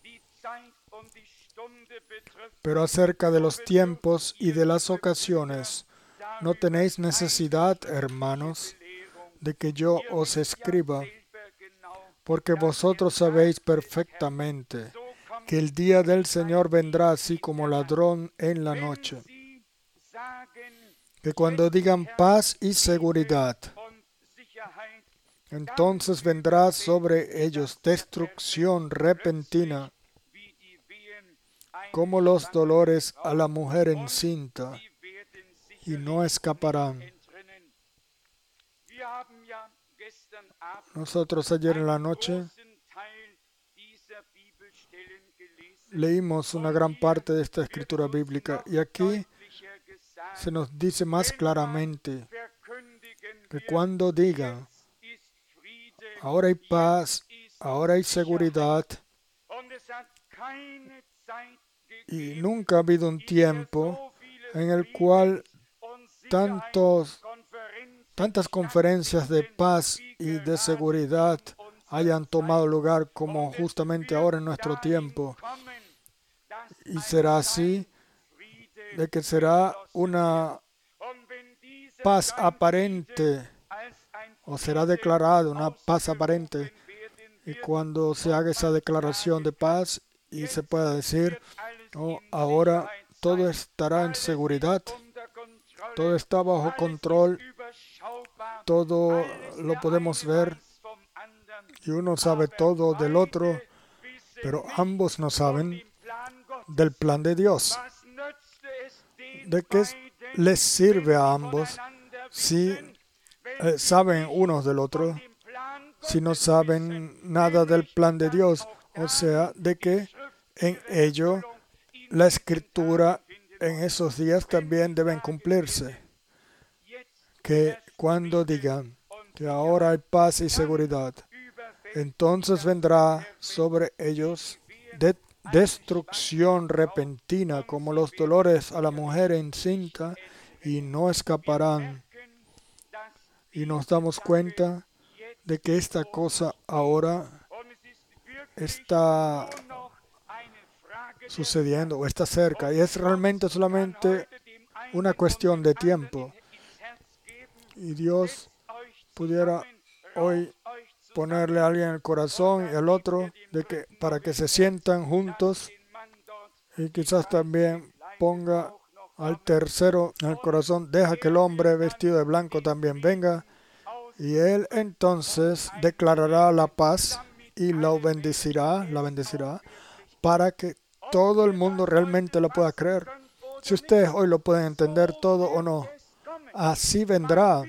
Pero acerca de los tiempos y de las ocasiones, no tenéis necesidad, hermanos, de que yo os escriba, porque vosotros sabéis perfectamente que el día del Señor vendrá así como ladrón en la noche. Que cuando digan paz y seguridad, entonces vendrá sobre ellos destrucción repentina, como los dolores a la mujer encinta, y no escaparán. Nosotros ayer en la noche leímos una gran parte de esta escritura bíblica y aquí se nos dice más claramente que cuando digan, ahora hay paz, ahora hay seguridad, y nunca ha habido un tiempo en el cual tantos, tantas conferencias de paz y de seguridad hayan tomado lugar como justamente ahora en nuestro tiempo. Y será así, de que será una paz aparente, o será declarada una paz aparente. Y cuando se haga esa declaración de paz y se pueda decir, oh, ahora todo estará en seguridad, todo está bajo control, todo lo podemos ver y uno sabe todo del otro, pero ambos no saben del plan de Dios. ¿De qué les sirve a ambos si eh, saben unos del otro, si no saben nada del plan de Dios? O sea, de que en ello la escritura en esos días también deben cumplirse. Que cuando digan que ahora hay paz y seguridad, entonces vendrá sobre ellos de destrucción repentina como los dolores a la mujer encinta y no escaparán. Y nos damos cuenta de que esta cosa ahora está sucediendo o está cerca y es realmente solamente una cuestión de tiempo. Y Dios pudiera hoy ponerle a alguien en el corazón y al otro de que, para que se sientan juntos y quizás también ponga al tercero en el corazón, deja que el hombre vestido de blanco también venga y él entonces declarará la paz y lo bendecirá, la bendecirá, para que todo el mundo realmente lo pueda creer. Si ustedes hoy lo pueden entender todo o no, así vendrá.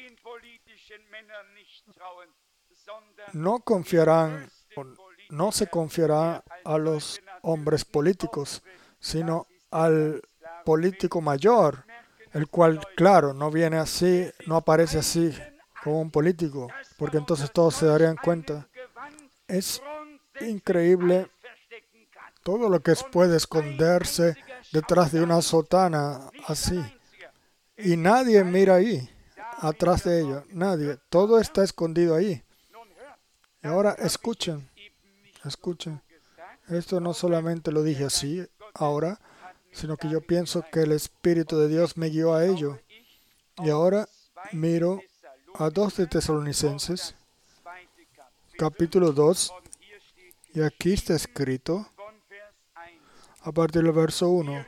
No confiarán, no se confiará a los hombres políticos, sino al político mayor, el cual, claro, no viene así, no aparece así como un político, porque entonces todos se darían cuenta. Es increíble todo lo que puede esconderse detrás de una sotana así. Y nadie mira ahí, atrás de ello. Nadie. Todo está escondido ahí. Y ahora escuchen, escuchen. Esto no solamente lo dije así ahora, sino que yo pienso que el Espíritu de Dios me guió a ello. Y ahora miro a dos de Tesalonicenses, capítulo dos, y aquí está escrito, a partir del verso uno,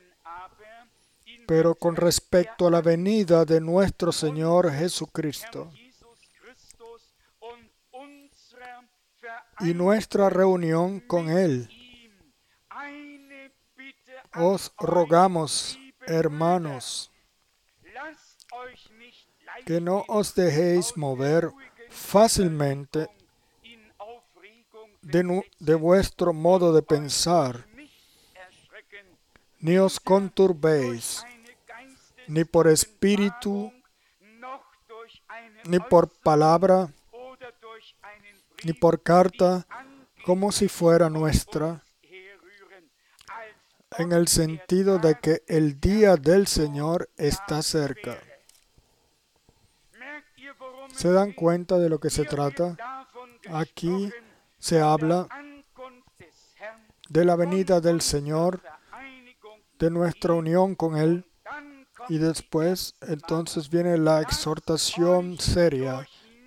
pero con respecto a la venida de nuestro Señor Jesucristo y nuestra reunión con Él, os rogamos, hermanos, que no os dejéis mover fácilmente de, nu- de vuestro modo de pensar, ni os conturbéis, ni por espíritu, ni por palabra, ni por carta, como si fuera nuestra, en el sentido de que el día del Señor está cerca. ¿Se dan cuenta de lo que se trata? Aquí se habla de la venida del Señor, de nuestra unión con Él, y después entonces viene la exhortación seria,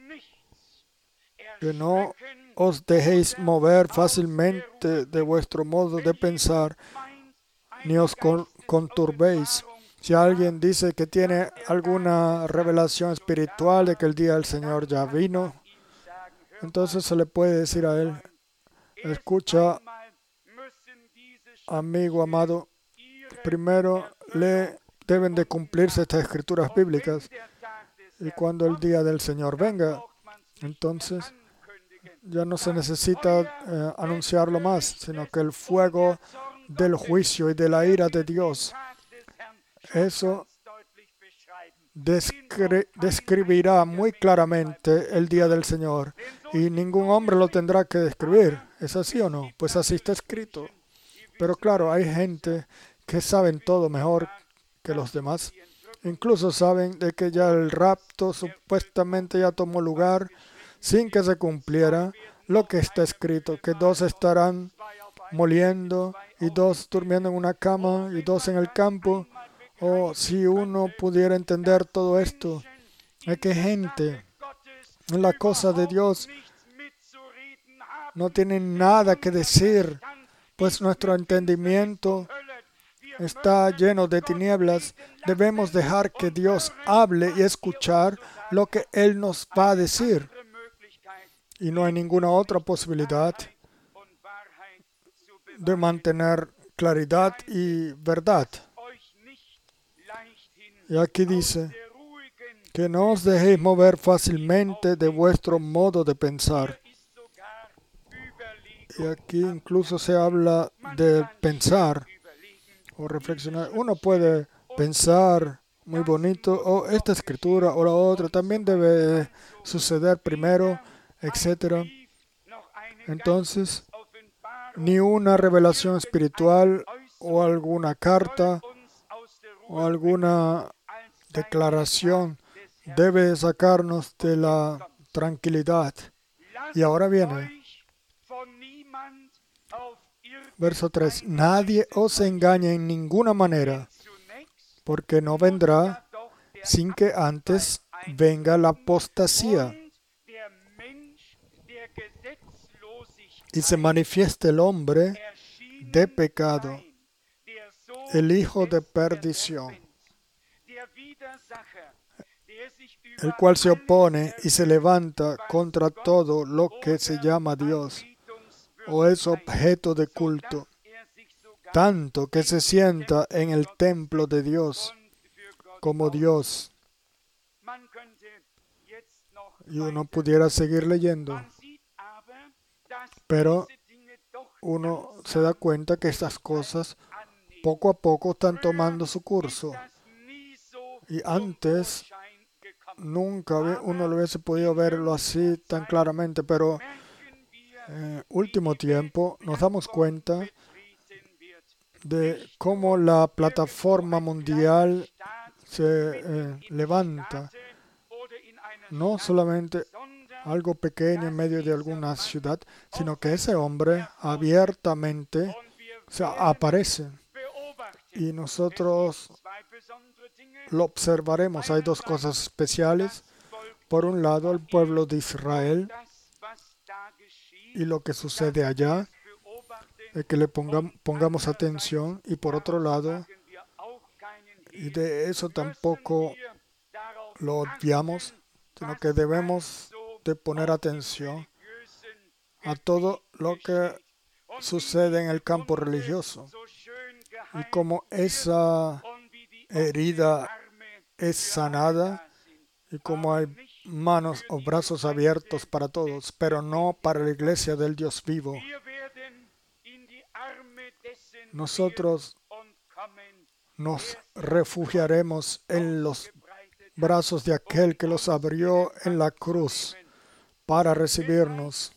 que no os dejéis mover fácilmente de vuestro modo de pensar, ni os con- conturbéis. Si alguien dice que tiene alguna revelación espiritual de que el día del Señor ya vino, entonces se le puede decir a él, escucha, amigo amado, primero le deben de cumplirse estas escrituras bíblicas, y cuando el día del Señor venga, entonces ya no se necesita eh, anunciarlo más, sino que el fuego del juicio y de la ira de Dios, eso descri- describirá muy claramente el día del Señor, y ningún hombre lo tendrá que describir. ¿Es así o no? Pues así está escrito. Pero claro, hay gente que saben todo mejor que los demás. Incluso saben de que ya el rapto supuestamente ya tomó lugar sin que se cumpliera lo que está escrito, que dos estarán moliendo y dos durmiendo en una cama y dos en el campo. O si uno pudiera entender todo esto, es que gente en la cosa de Dios no tiene nada que decir, pues nuestro entendimiento está lleno de tinieblas. Debemos dejar que Dios hable y escuchar lo que Él nos va a decir. Y no hay ninguna otra posibilidad de mantener claridad y verdad. Y aquí dice, que no os dejéis mover fácilmente de vuestro modo de pensar. Y aquí incluso se habla de pensar o reflexionar. Uno puede pensar muy bonito, o esta escritura o la otra también debe suceder primero, etcétera. Entonces, ni una revelación espiritual o alguna carta o alguna declaración debe sacarnos de la tranquilidad. Y ahora viene verso tres. Nadie os engañe en ninguna manera, porque no vendrá sin que antes venga la apostasía y se manifieste el hombre de pecado, el hijo de perdición, el cual se opone y se levanta contra todo lo que se llama Dios o es objeto de culto, tanto que se sienta en el templo de Dios como Dios. Y uno pudiera seguir leyendo, pero uno se da cuenta que estas cosas poco a poco están tomando su curso. Y antes nunca uno lo hubiese podido verlo así tan claramente, pero en último tiempo nos damos cuenta de cómo la plataforma mundial se eh, levanta, no solamente algo pequeño en medio de alguna ciudad, sino que ese hombre abiertamente se aparece y nosotros lo observaremos. Hay dos cosas especiales. Por un lado, el pueblo de Israel y lo que sucede allá, de que le pongam, pongamos atención. Y por otro lado, y de eso tampoco lo obviamos, sino que debemos de poner atención a todo lo que sucede en el campo religioso y cómo esa herida es sanada y cómo hay manos o brazos abiertos para todos, pero no para la iglesia del Dios vivo. Nosotros nos refugiaremos en los brazos de aquel que los abrió en la cruz para recibirnos.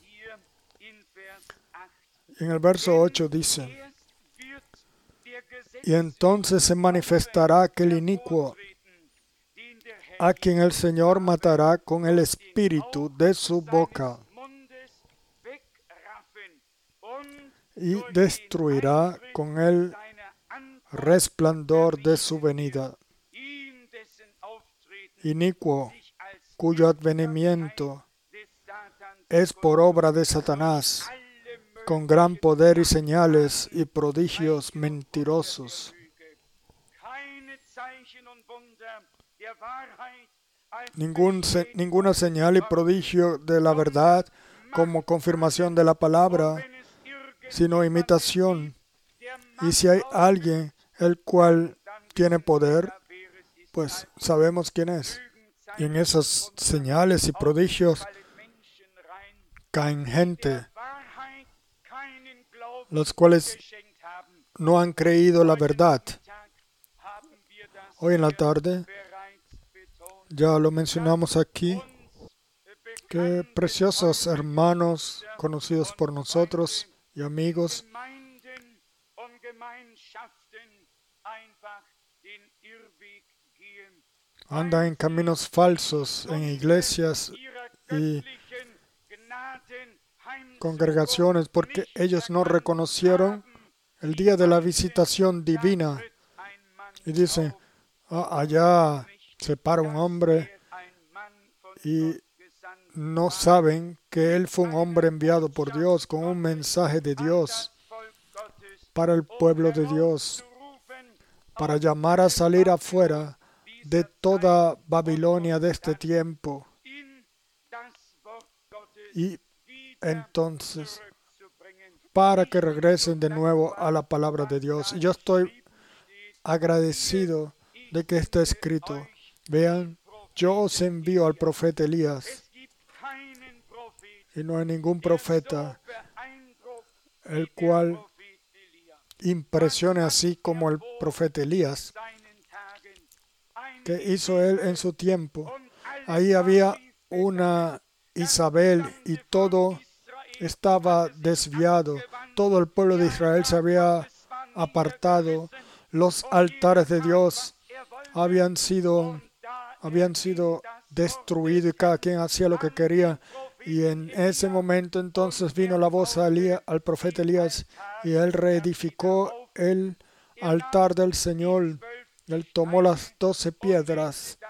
En el verso ocho dice: y entonces se manifestará aquel inicuo, a quien el Señor matará con el espíritu de su boca, y destruirá con el resplandor de su venida. Inicuo, cuyo advenimiento es por obra de Satanás, con gran poder y señales y prodigios mentirosos. Ningún, se, ninguna señal y prodigio de la verdad como confirmación de la palabra, sino imitación. Y si hay alguien el cual tiene poder, pues sabemos quién es. Y en esas señales y prodigios caen gente, los cuales no han creído la verdad. Hoy en la tarde, ya lo mencionamos aquí, que preciosos hermanos conocidos por nosotros y amigos andan en caminos falsos, en iglesias y congregaciones, porque ellos no reconocieron el día de la visitación divina. Y dicen, ah, allá se para un hombre y no saben que él fue un hombre enviado por Dios con un mensaje de Dios para el pueblo de Dios, para llamar a salir afuera de toda Babilonia de este tiempo. Y entonces, para que regresen de nuevo a la palabra de Dios. Y yo estoy agradecido de que está escrito. Vean, yo os envío al profeta Elías. Y no hay ningún profeta el cual impresione así como el profeta Elías, que hizo él en su tiempo. Ahí había una Isabel y todo estaba desviado. Todo el pueblo de Israel se había apartado. Los altares de Dios habían sido, habían sido destruidos y cada quien hacía lo que quería. Y en ese momento entonces vino la voz a Elías, al profeta Elías, y él reedificó el altar del Señor. Él tomó las doce piedras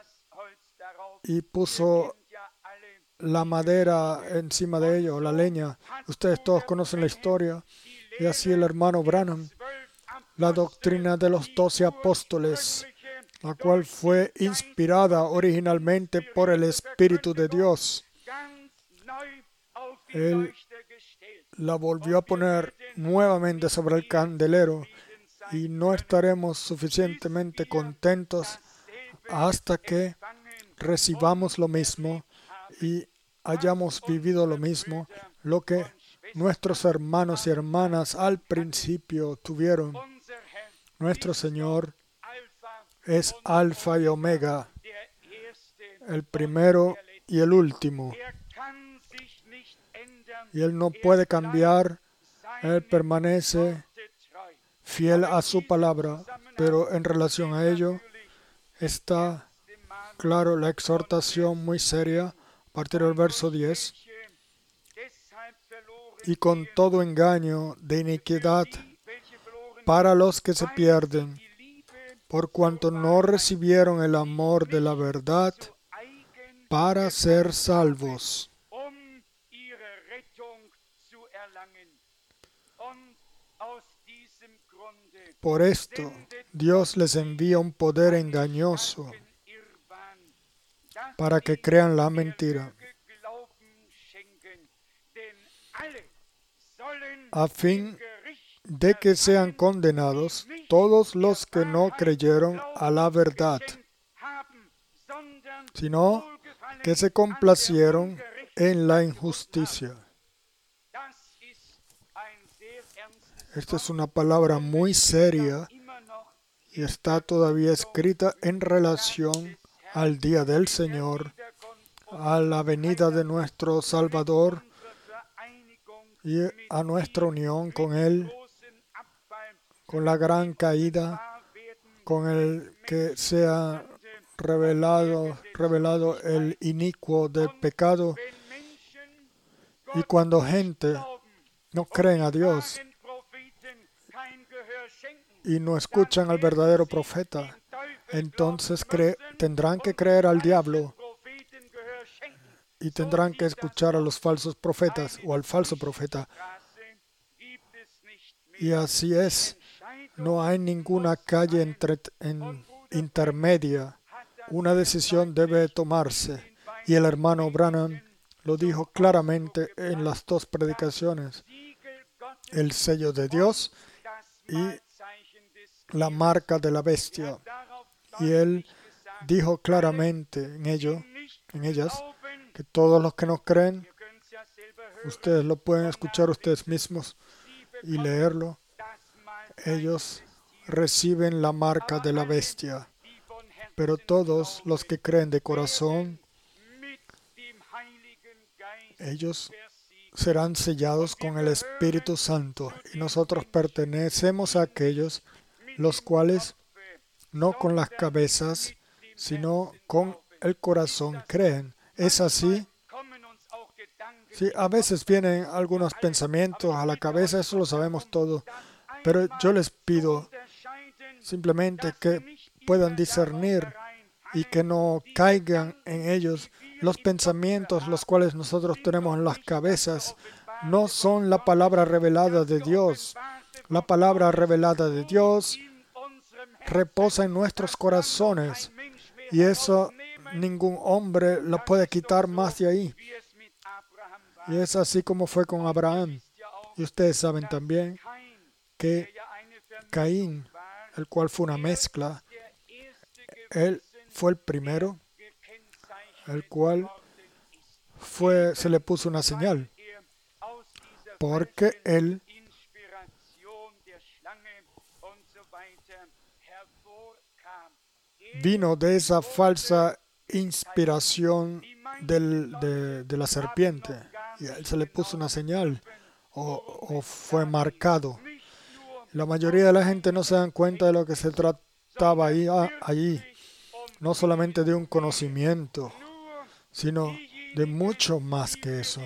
y puso la madera encima de ello, la leña. Ustedes todos conocen la historia. Y así el hermano Branham, la doctrina de los doce apóstoles, la cual fue inspirada originalmente por el Espíritu de Dios. Él la volvió a poner nuevamente sobre el candelero y no estaremos suficientemente contentos hasta que recibamos lo mismo y hayamos vivido lo mismo, lo que nuestros hermanos y hermanas al principio tuvieron. Nuestro Señor es Alfa y Omega, el primero y el último. Y Él no puede cambiar, Él permanece fiel a su palabra, pero en relación a ello está claro la exhortación muy seria a partir del verso diez. Y con todo engaño de iniquidad para los que se pierden, por cuanto no recibieron el amor de la verdad para ser salvos. Por esto, Dios les envía un poder engañoso para que crean la mentira, a fin de que sean condenados todos los que no creyeron a la verdad, sino que se complacieron en la injusticia. Esta es una palabra muy seria y está todavía escrita en relación al día del Señor, a la venida de nuestro Salvador y a nuestra unión con Él, con la gran caída, con el que sea revelado, revelado el inicuo del pecado. Y cuando gente no creen a Dios y no escuchan al verdadero profeta, entonces cre- tendrán que creer al diablo y tendrán que escuchar a los falsos profetas o al falso profeta. Y así es, no hay ninguna calle entre, en, intermedia. Una decisión debe tomarse. Y el hermano Branham lo dijo claramente en las dos predicaciones: el sello de Dios y la marca de la bestia. Y él dijo claramente en ello, en ellas, que todos los que no creen, ustedes lo pueden escuchar ustedes mismos y leerlo, ellos reciben la marca de la bestia. Pero todos los que creen de corazón, ellos serán sellados con el Espíritu Santo. Y nosotros pertenecemos a aquellos los cuales no con las cabezas, sino con el corazón creen. ¿Es así? Sí, a veces vienen algunos pensamientos a la cabeza, eso lo sabemos todo. Pero yo les pido simplemente que puedan discernir y que no caigan en ellos los pensamientos los cuales nosotros tenemos en las cabezas. No son la palabra revelada de Dios. La palabra revelada de Dios reposa en nuestros corazones y eso ningún hombre lo puede quitar más de ahí. Y es así como fue con Abraham. Y ustedes saben también que Caín, el cual fue una mezcla, él fue el primero, el cual fue, se le puso una señal, porque él vino de esa falsa inspiración del, de, de la serpiente, y a él se le puso una señal, o, o fue marcado. La mayoría de la gente no se dan cuenta de lo que se trataba ahí, allí, no solamente de un conocimiento, sino de mucho más que eso.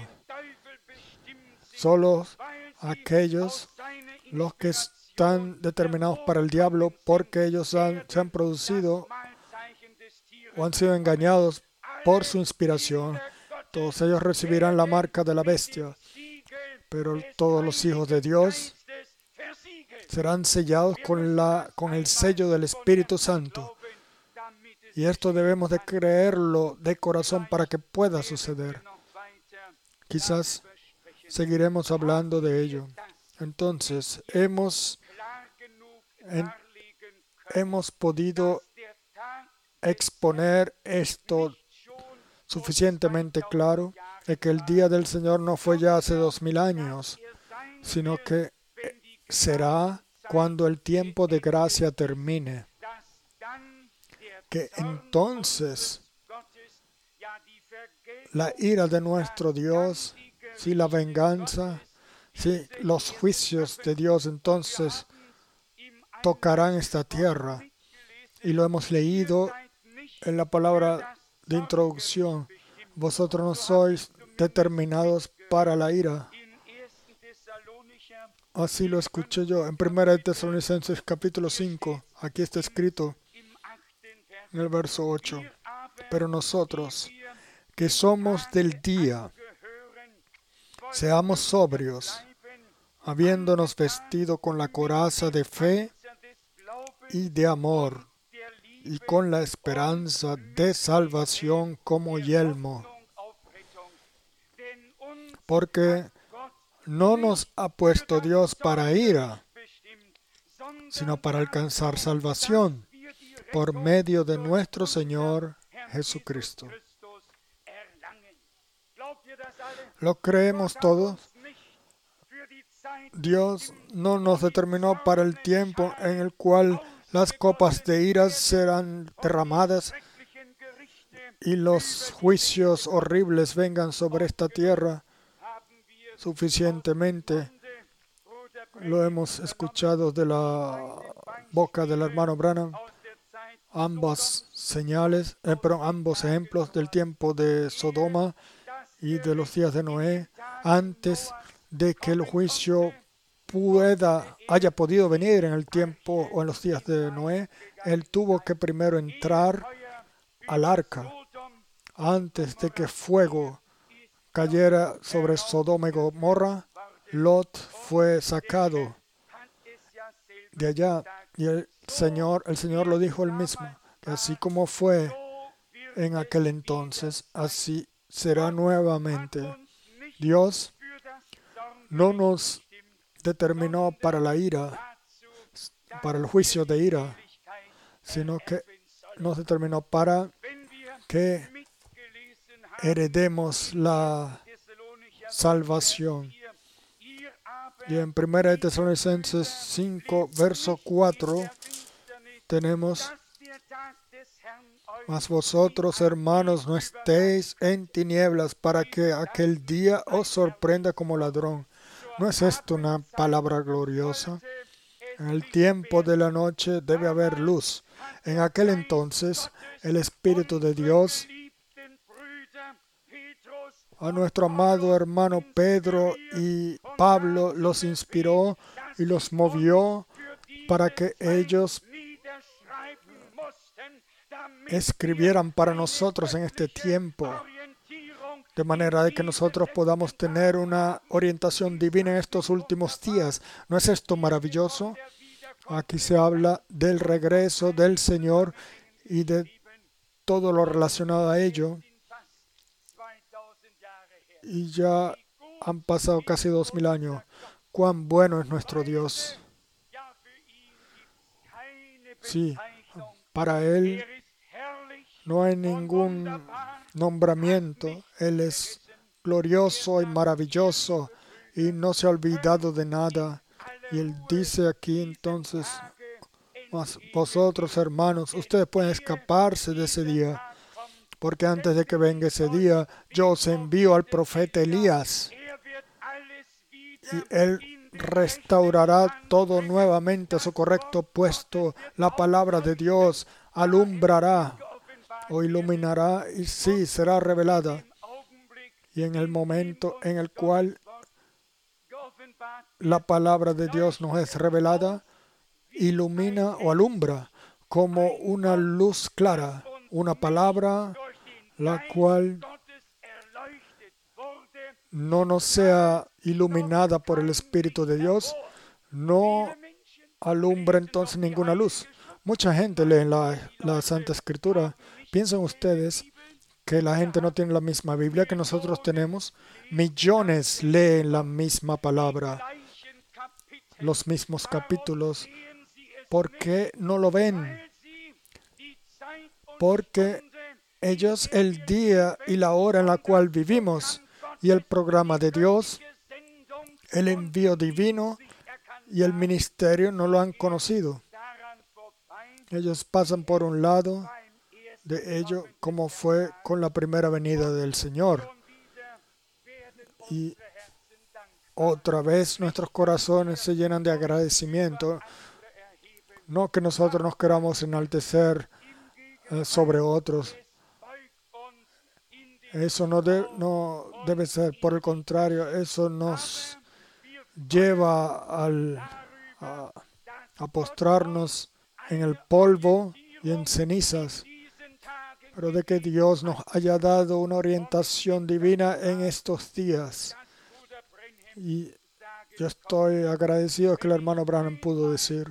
Solo aquellos los que están determinados para el diablo porque ellos han, se han producido o han sido engañados por su inspiración, todos ellos recibirán la marca de la bestia, pero todos los hijos de Dios serán sellados con, la, con el sello del Espíritu Santo. Y esto debemos de creerlo de corazón para que pueda suceder. Quizás seguiremos hablando de ello. Entonces, hemos, en, hemos podido exponer esto suficientemente claro, de que el día del Señor no fue ya hace dos mil años, sino que será cuando el tiempo de gracia termine, que entonces la ira de nuestro Dios, si la venganza, si los juicios de Dios entonces tocarán esta tierra. Y lo hemos leído en la palabra de introducción. Vosotros no sois determinados para la ira. Así lo escuché yo en primera de Tesalonicenses capítulo cinco. Aquí está escrito en el verso ocho. Pero nosotros, que somos del día, seamos sobrios, habiéndonos vestido con la coraza de fe y de amor, y con la esperanza de salvación como yelmo. Porque no nos ha puesto Dios para ira, sino para alcanzar salvación por medio de nuestro Señor Jesucristo. ¿Lo creemos todos? Dios no nos determinó para el tiempo en el cual las copas de ira serán derramadas y los juicios horribles vengan sobre esta tierra. Suficientemente lo hemos escuchado de la boca del hermano Branham. Ambas señales, eh, perdón, ambos ejemplos del tiempo de Sodoma y de los días de Noé, antes de que el juicio pueda, haya podido venir en el tiempo o en los días de Noé, él tuvo que primero entrar al arca antes de que fuego cayera sobre Sodoma y Gomorra. Lot fue sacado de allá y el Señor, el Señor lo dijo él mismo, que así como fue en aquel entonces, así será nuevamente. Dios no nos determinó para la ira, para el juicio de ira, sino que nos determinó para que heredemos la salvación. Y en primera de Tesalonicenses cinco, verso cuatro, tenemos: mas vosotros, hermanos, no estéis en tinieblas para que aquel día os sorprenda como ladrón. ¿No es esto una palabra gloriosa? En el tiempo de la noche debe haber luz. En aquel entonces, el Espíritu de Dios a nuestro amado hermano Pedro y Pablo los inspiró y los movió para que ellos escribieran para nosotros en este tiempo, de manera de que nosotros podamos tener una orientación divina en estos últimos días. ¿No es esto maravilloso? Aquí se habla del regreso del Señor y de todo lo relacionado a ello. Y ya han pasado casi dos mil años. ¡Cuán bueno es nuestro Dios! Sí, para Él no hay ningún nombramiento. Él es glorioso y maravilloso y no se ha olvidado de nada. Y Él dice aquí entonces: mas vosotros, hermanos, ustedes pueden escaparse de ese día, porque antes de que venga ese día, yo os envío al profeta Elías, y él restaurará todo nuevamente a su correcto puesto. La palabra de Dios alumbrará o iluminará, y sí, será revelada. Y en el momento en el cual la palabra de Dios nos es revelada, ilumina o alumbra como una luz clara, una palabra la cual no nos sea iluminada por el Espíritu de Dios, no alumbra entonces ninguna luz. Mucha gente lee la, la Santa Escritura. ¿Piensan ustedes que la gente no tiene la misma Biblia que nosotros tenemos? Millones leen la misma palabra, los mismos capítulos. ¿Por qué no lo ven? Porque ellos el día y la hora en la cual vivimos y el programa de Dios, el envío divino y el ministerio no lo han conocido. Ellos pasan por un lado de ello, como fue con la primera venida del Señor. Y otra vez nuestros corazones se llenan de agradecimiento. No que nosotros nos queramos enaltecer eh, sobre otros. Eso no, de, no debe ser. Por el contrario, eso nos lleva al, a, a postrarnos en el polvo y en cenizas. Pero de que Dios nos haya dado una orientación divina en estos días. Y yo estoy agradecido que el hermano Branham pudo decir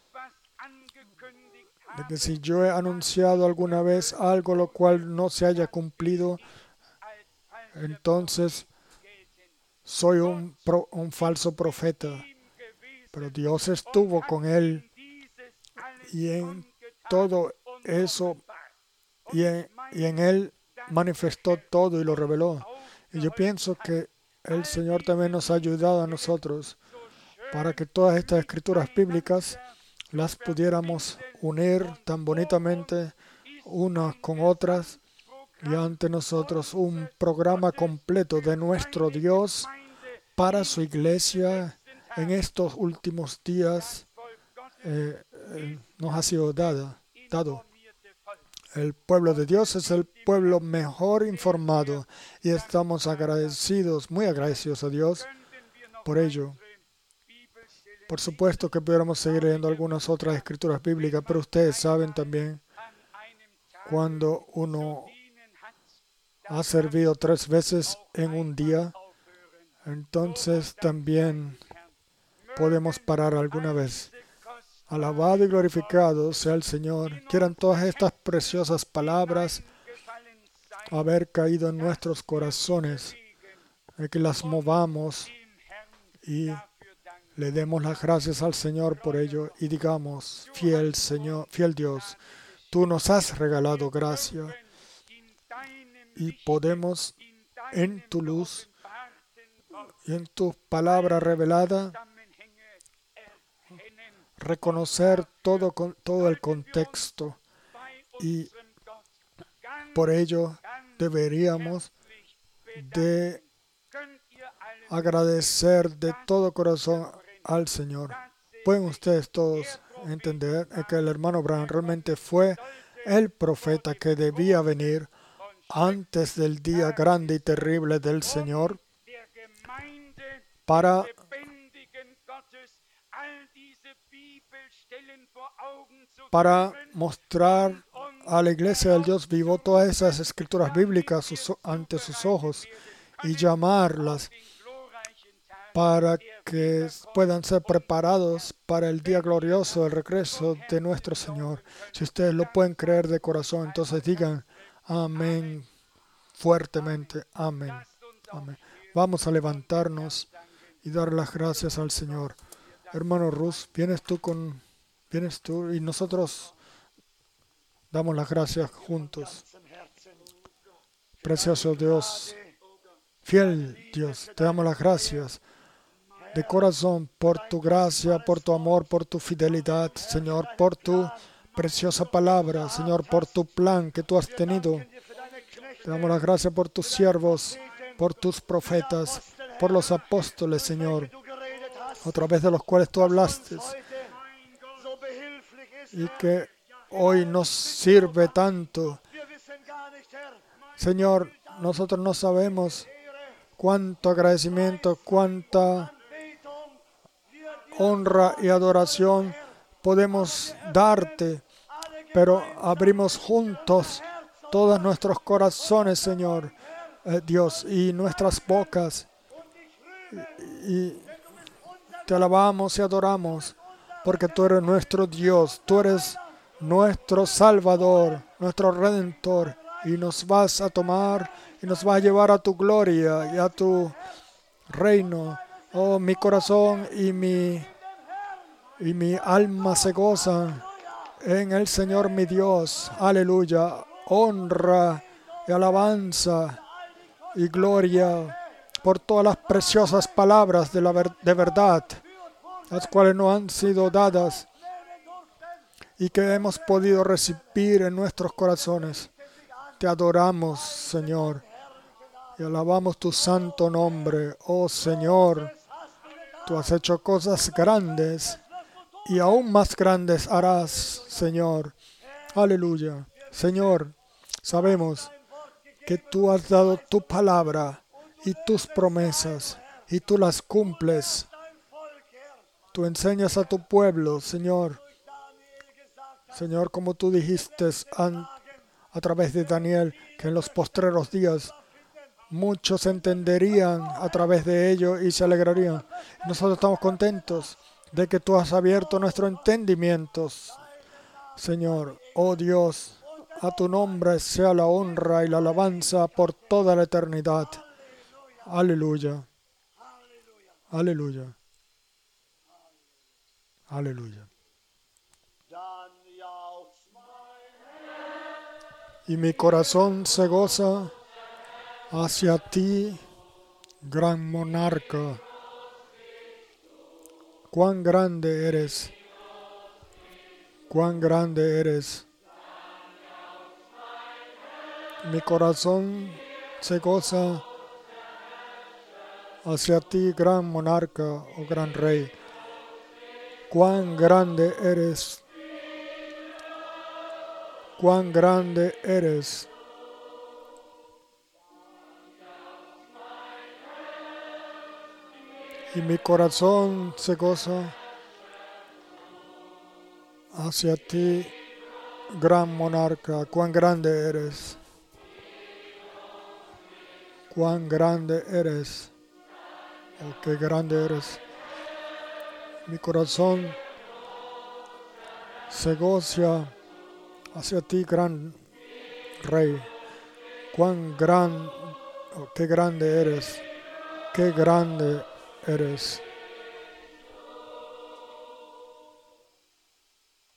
de que si yo he anunciado alguna vez algo lo cual no se haya cumplido, entonces soy un, pro, un falso profeta. Pero Dios estuvo con él y en todo eso y en, y en él manifestó todo y lo reveló. Y yo pienso que el Señor también nos ha ayudado a nosotros para que todas estas escrituras bíblicas las pudiéramos unir tan bonitamente unas con otras y ante nosotros un programa completo de nuestro Dios para su iglesia en estos últimos días eh, eh, nos ha sido dada, dado. El pueblo de Dios es el pueblo mejor informado y estamos agradecidos, muy agradecidos a Dios por ello. Por supuesto que pudiéramos seguir leyendo algunas otras escrituras bíblicas, pero ustedes saben también cuando uno ha servido tres veces en un día, entonces también podemos parar alguna vez. Alabado y glorificado sea el Señor. Quieran todas estas preciosas palabras haber caído en nuestros corazones, de que las movamos y le demos las gracias al Señor por ello y digamos, fiel Señor, fiel Dios, tú nos has regalado gracia y podemos en tu luz y en tu palabra revelada reconocer todo, todo el contexto y por ello deberíamos de agradecer de todo corazón al Señor. Pueden ustedes todos entender que el hermano Branham realmente fue el profeta que debía venir antes del día grande y terrible del Señor para para mostrar a la iglesia del Dios vivo todas esas escrituras bíblicas sus, ante sus ojos y llamarlas para que puedan ser preparados para el día glorioso del regreso de nuestro Señor. Si ustedes lo pueden creer de corazón, entonces digan amén fuertemente, amén, amén. Vamos a levantarnos y dar las gracias al Señor. Hermano Rus, vienes tú con, vienes tú y nosotros damos las gracias juntos. Precioso Dios, fiel Dios, te damos las gracias de corazón por tu gracia, por tu amor, por tu fidelidad, Señor, por tu preciosa palabra, Señor, por tu plan que tú has tenido. Te damos las gracias por tus siervos, por tus profetas, por los apóstoles, Señor, a través de los cuales tú hablaste y que hoy nos sirve tanto. Señor, nosotros no sabemos cuánto agradecimiento, cuánta honra y adoración podemos darte, pero abrimos juntos todos nuestros corazones, Señor, eh, Dios, y nuestras bocas, y, y te alabamos y adoramos, porque tú eres nuestro Dios, tú eres nuestro Salvador, nuestro Redentor, y nos vas a tomar y nos vas a llevar a tu gloria y a tu reino. Oh, mi corazón y mi, y mi alma se gozan en el Señor mi Dios. Aleluya. Honra y alabanza y gloria por todas las preciosas palabras de, la ver- de verdad, las cuales nos han sido dadas y que hemos podido recibir en nuestros corazones. Te adoramos, Señor, y alabamos tu santo nombre. Oh Señor, tú has hecho cosas grandes y aún más grandes harás, Señor. Aleluya. Señor, sabemos que tú has dado tu palabra y tus promesas y tú las cumples. Tú enseñas a tu pueblo, Señor. Señor, como tú dijiste an- a través de Daniel, que en los postreros días muchos entenderían a través de ello y se alegrarían. Nosotros estamos contentos de que tú has abierto nuestro entendimiento, Señor. Oh Dios, a tu nombre sea la honra y la alabanza por toda la eternidad. Aleluya. Aleluya. Aleluya. Y mi corazón se goza hacia ti, gran monarca. Cuán grande eres. Cuán grande eres. Mi corazón se goza hacia ti, gran monarca o gran rey. Cuán grande eres. Cuán grande eres. Y mi corazón se goza hacia ti, gran monarca. Cuán grande eres. Cuán grande eres. Oh, qué grande eres. Mi corazón se goza hacia ti, gran rey. Cuán gran, oh, qué grande eres. Qué grande eres.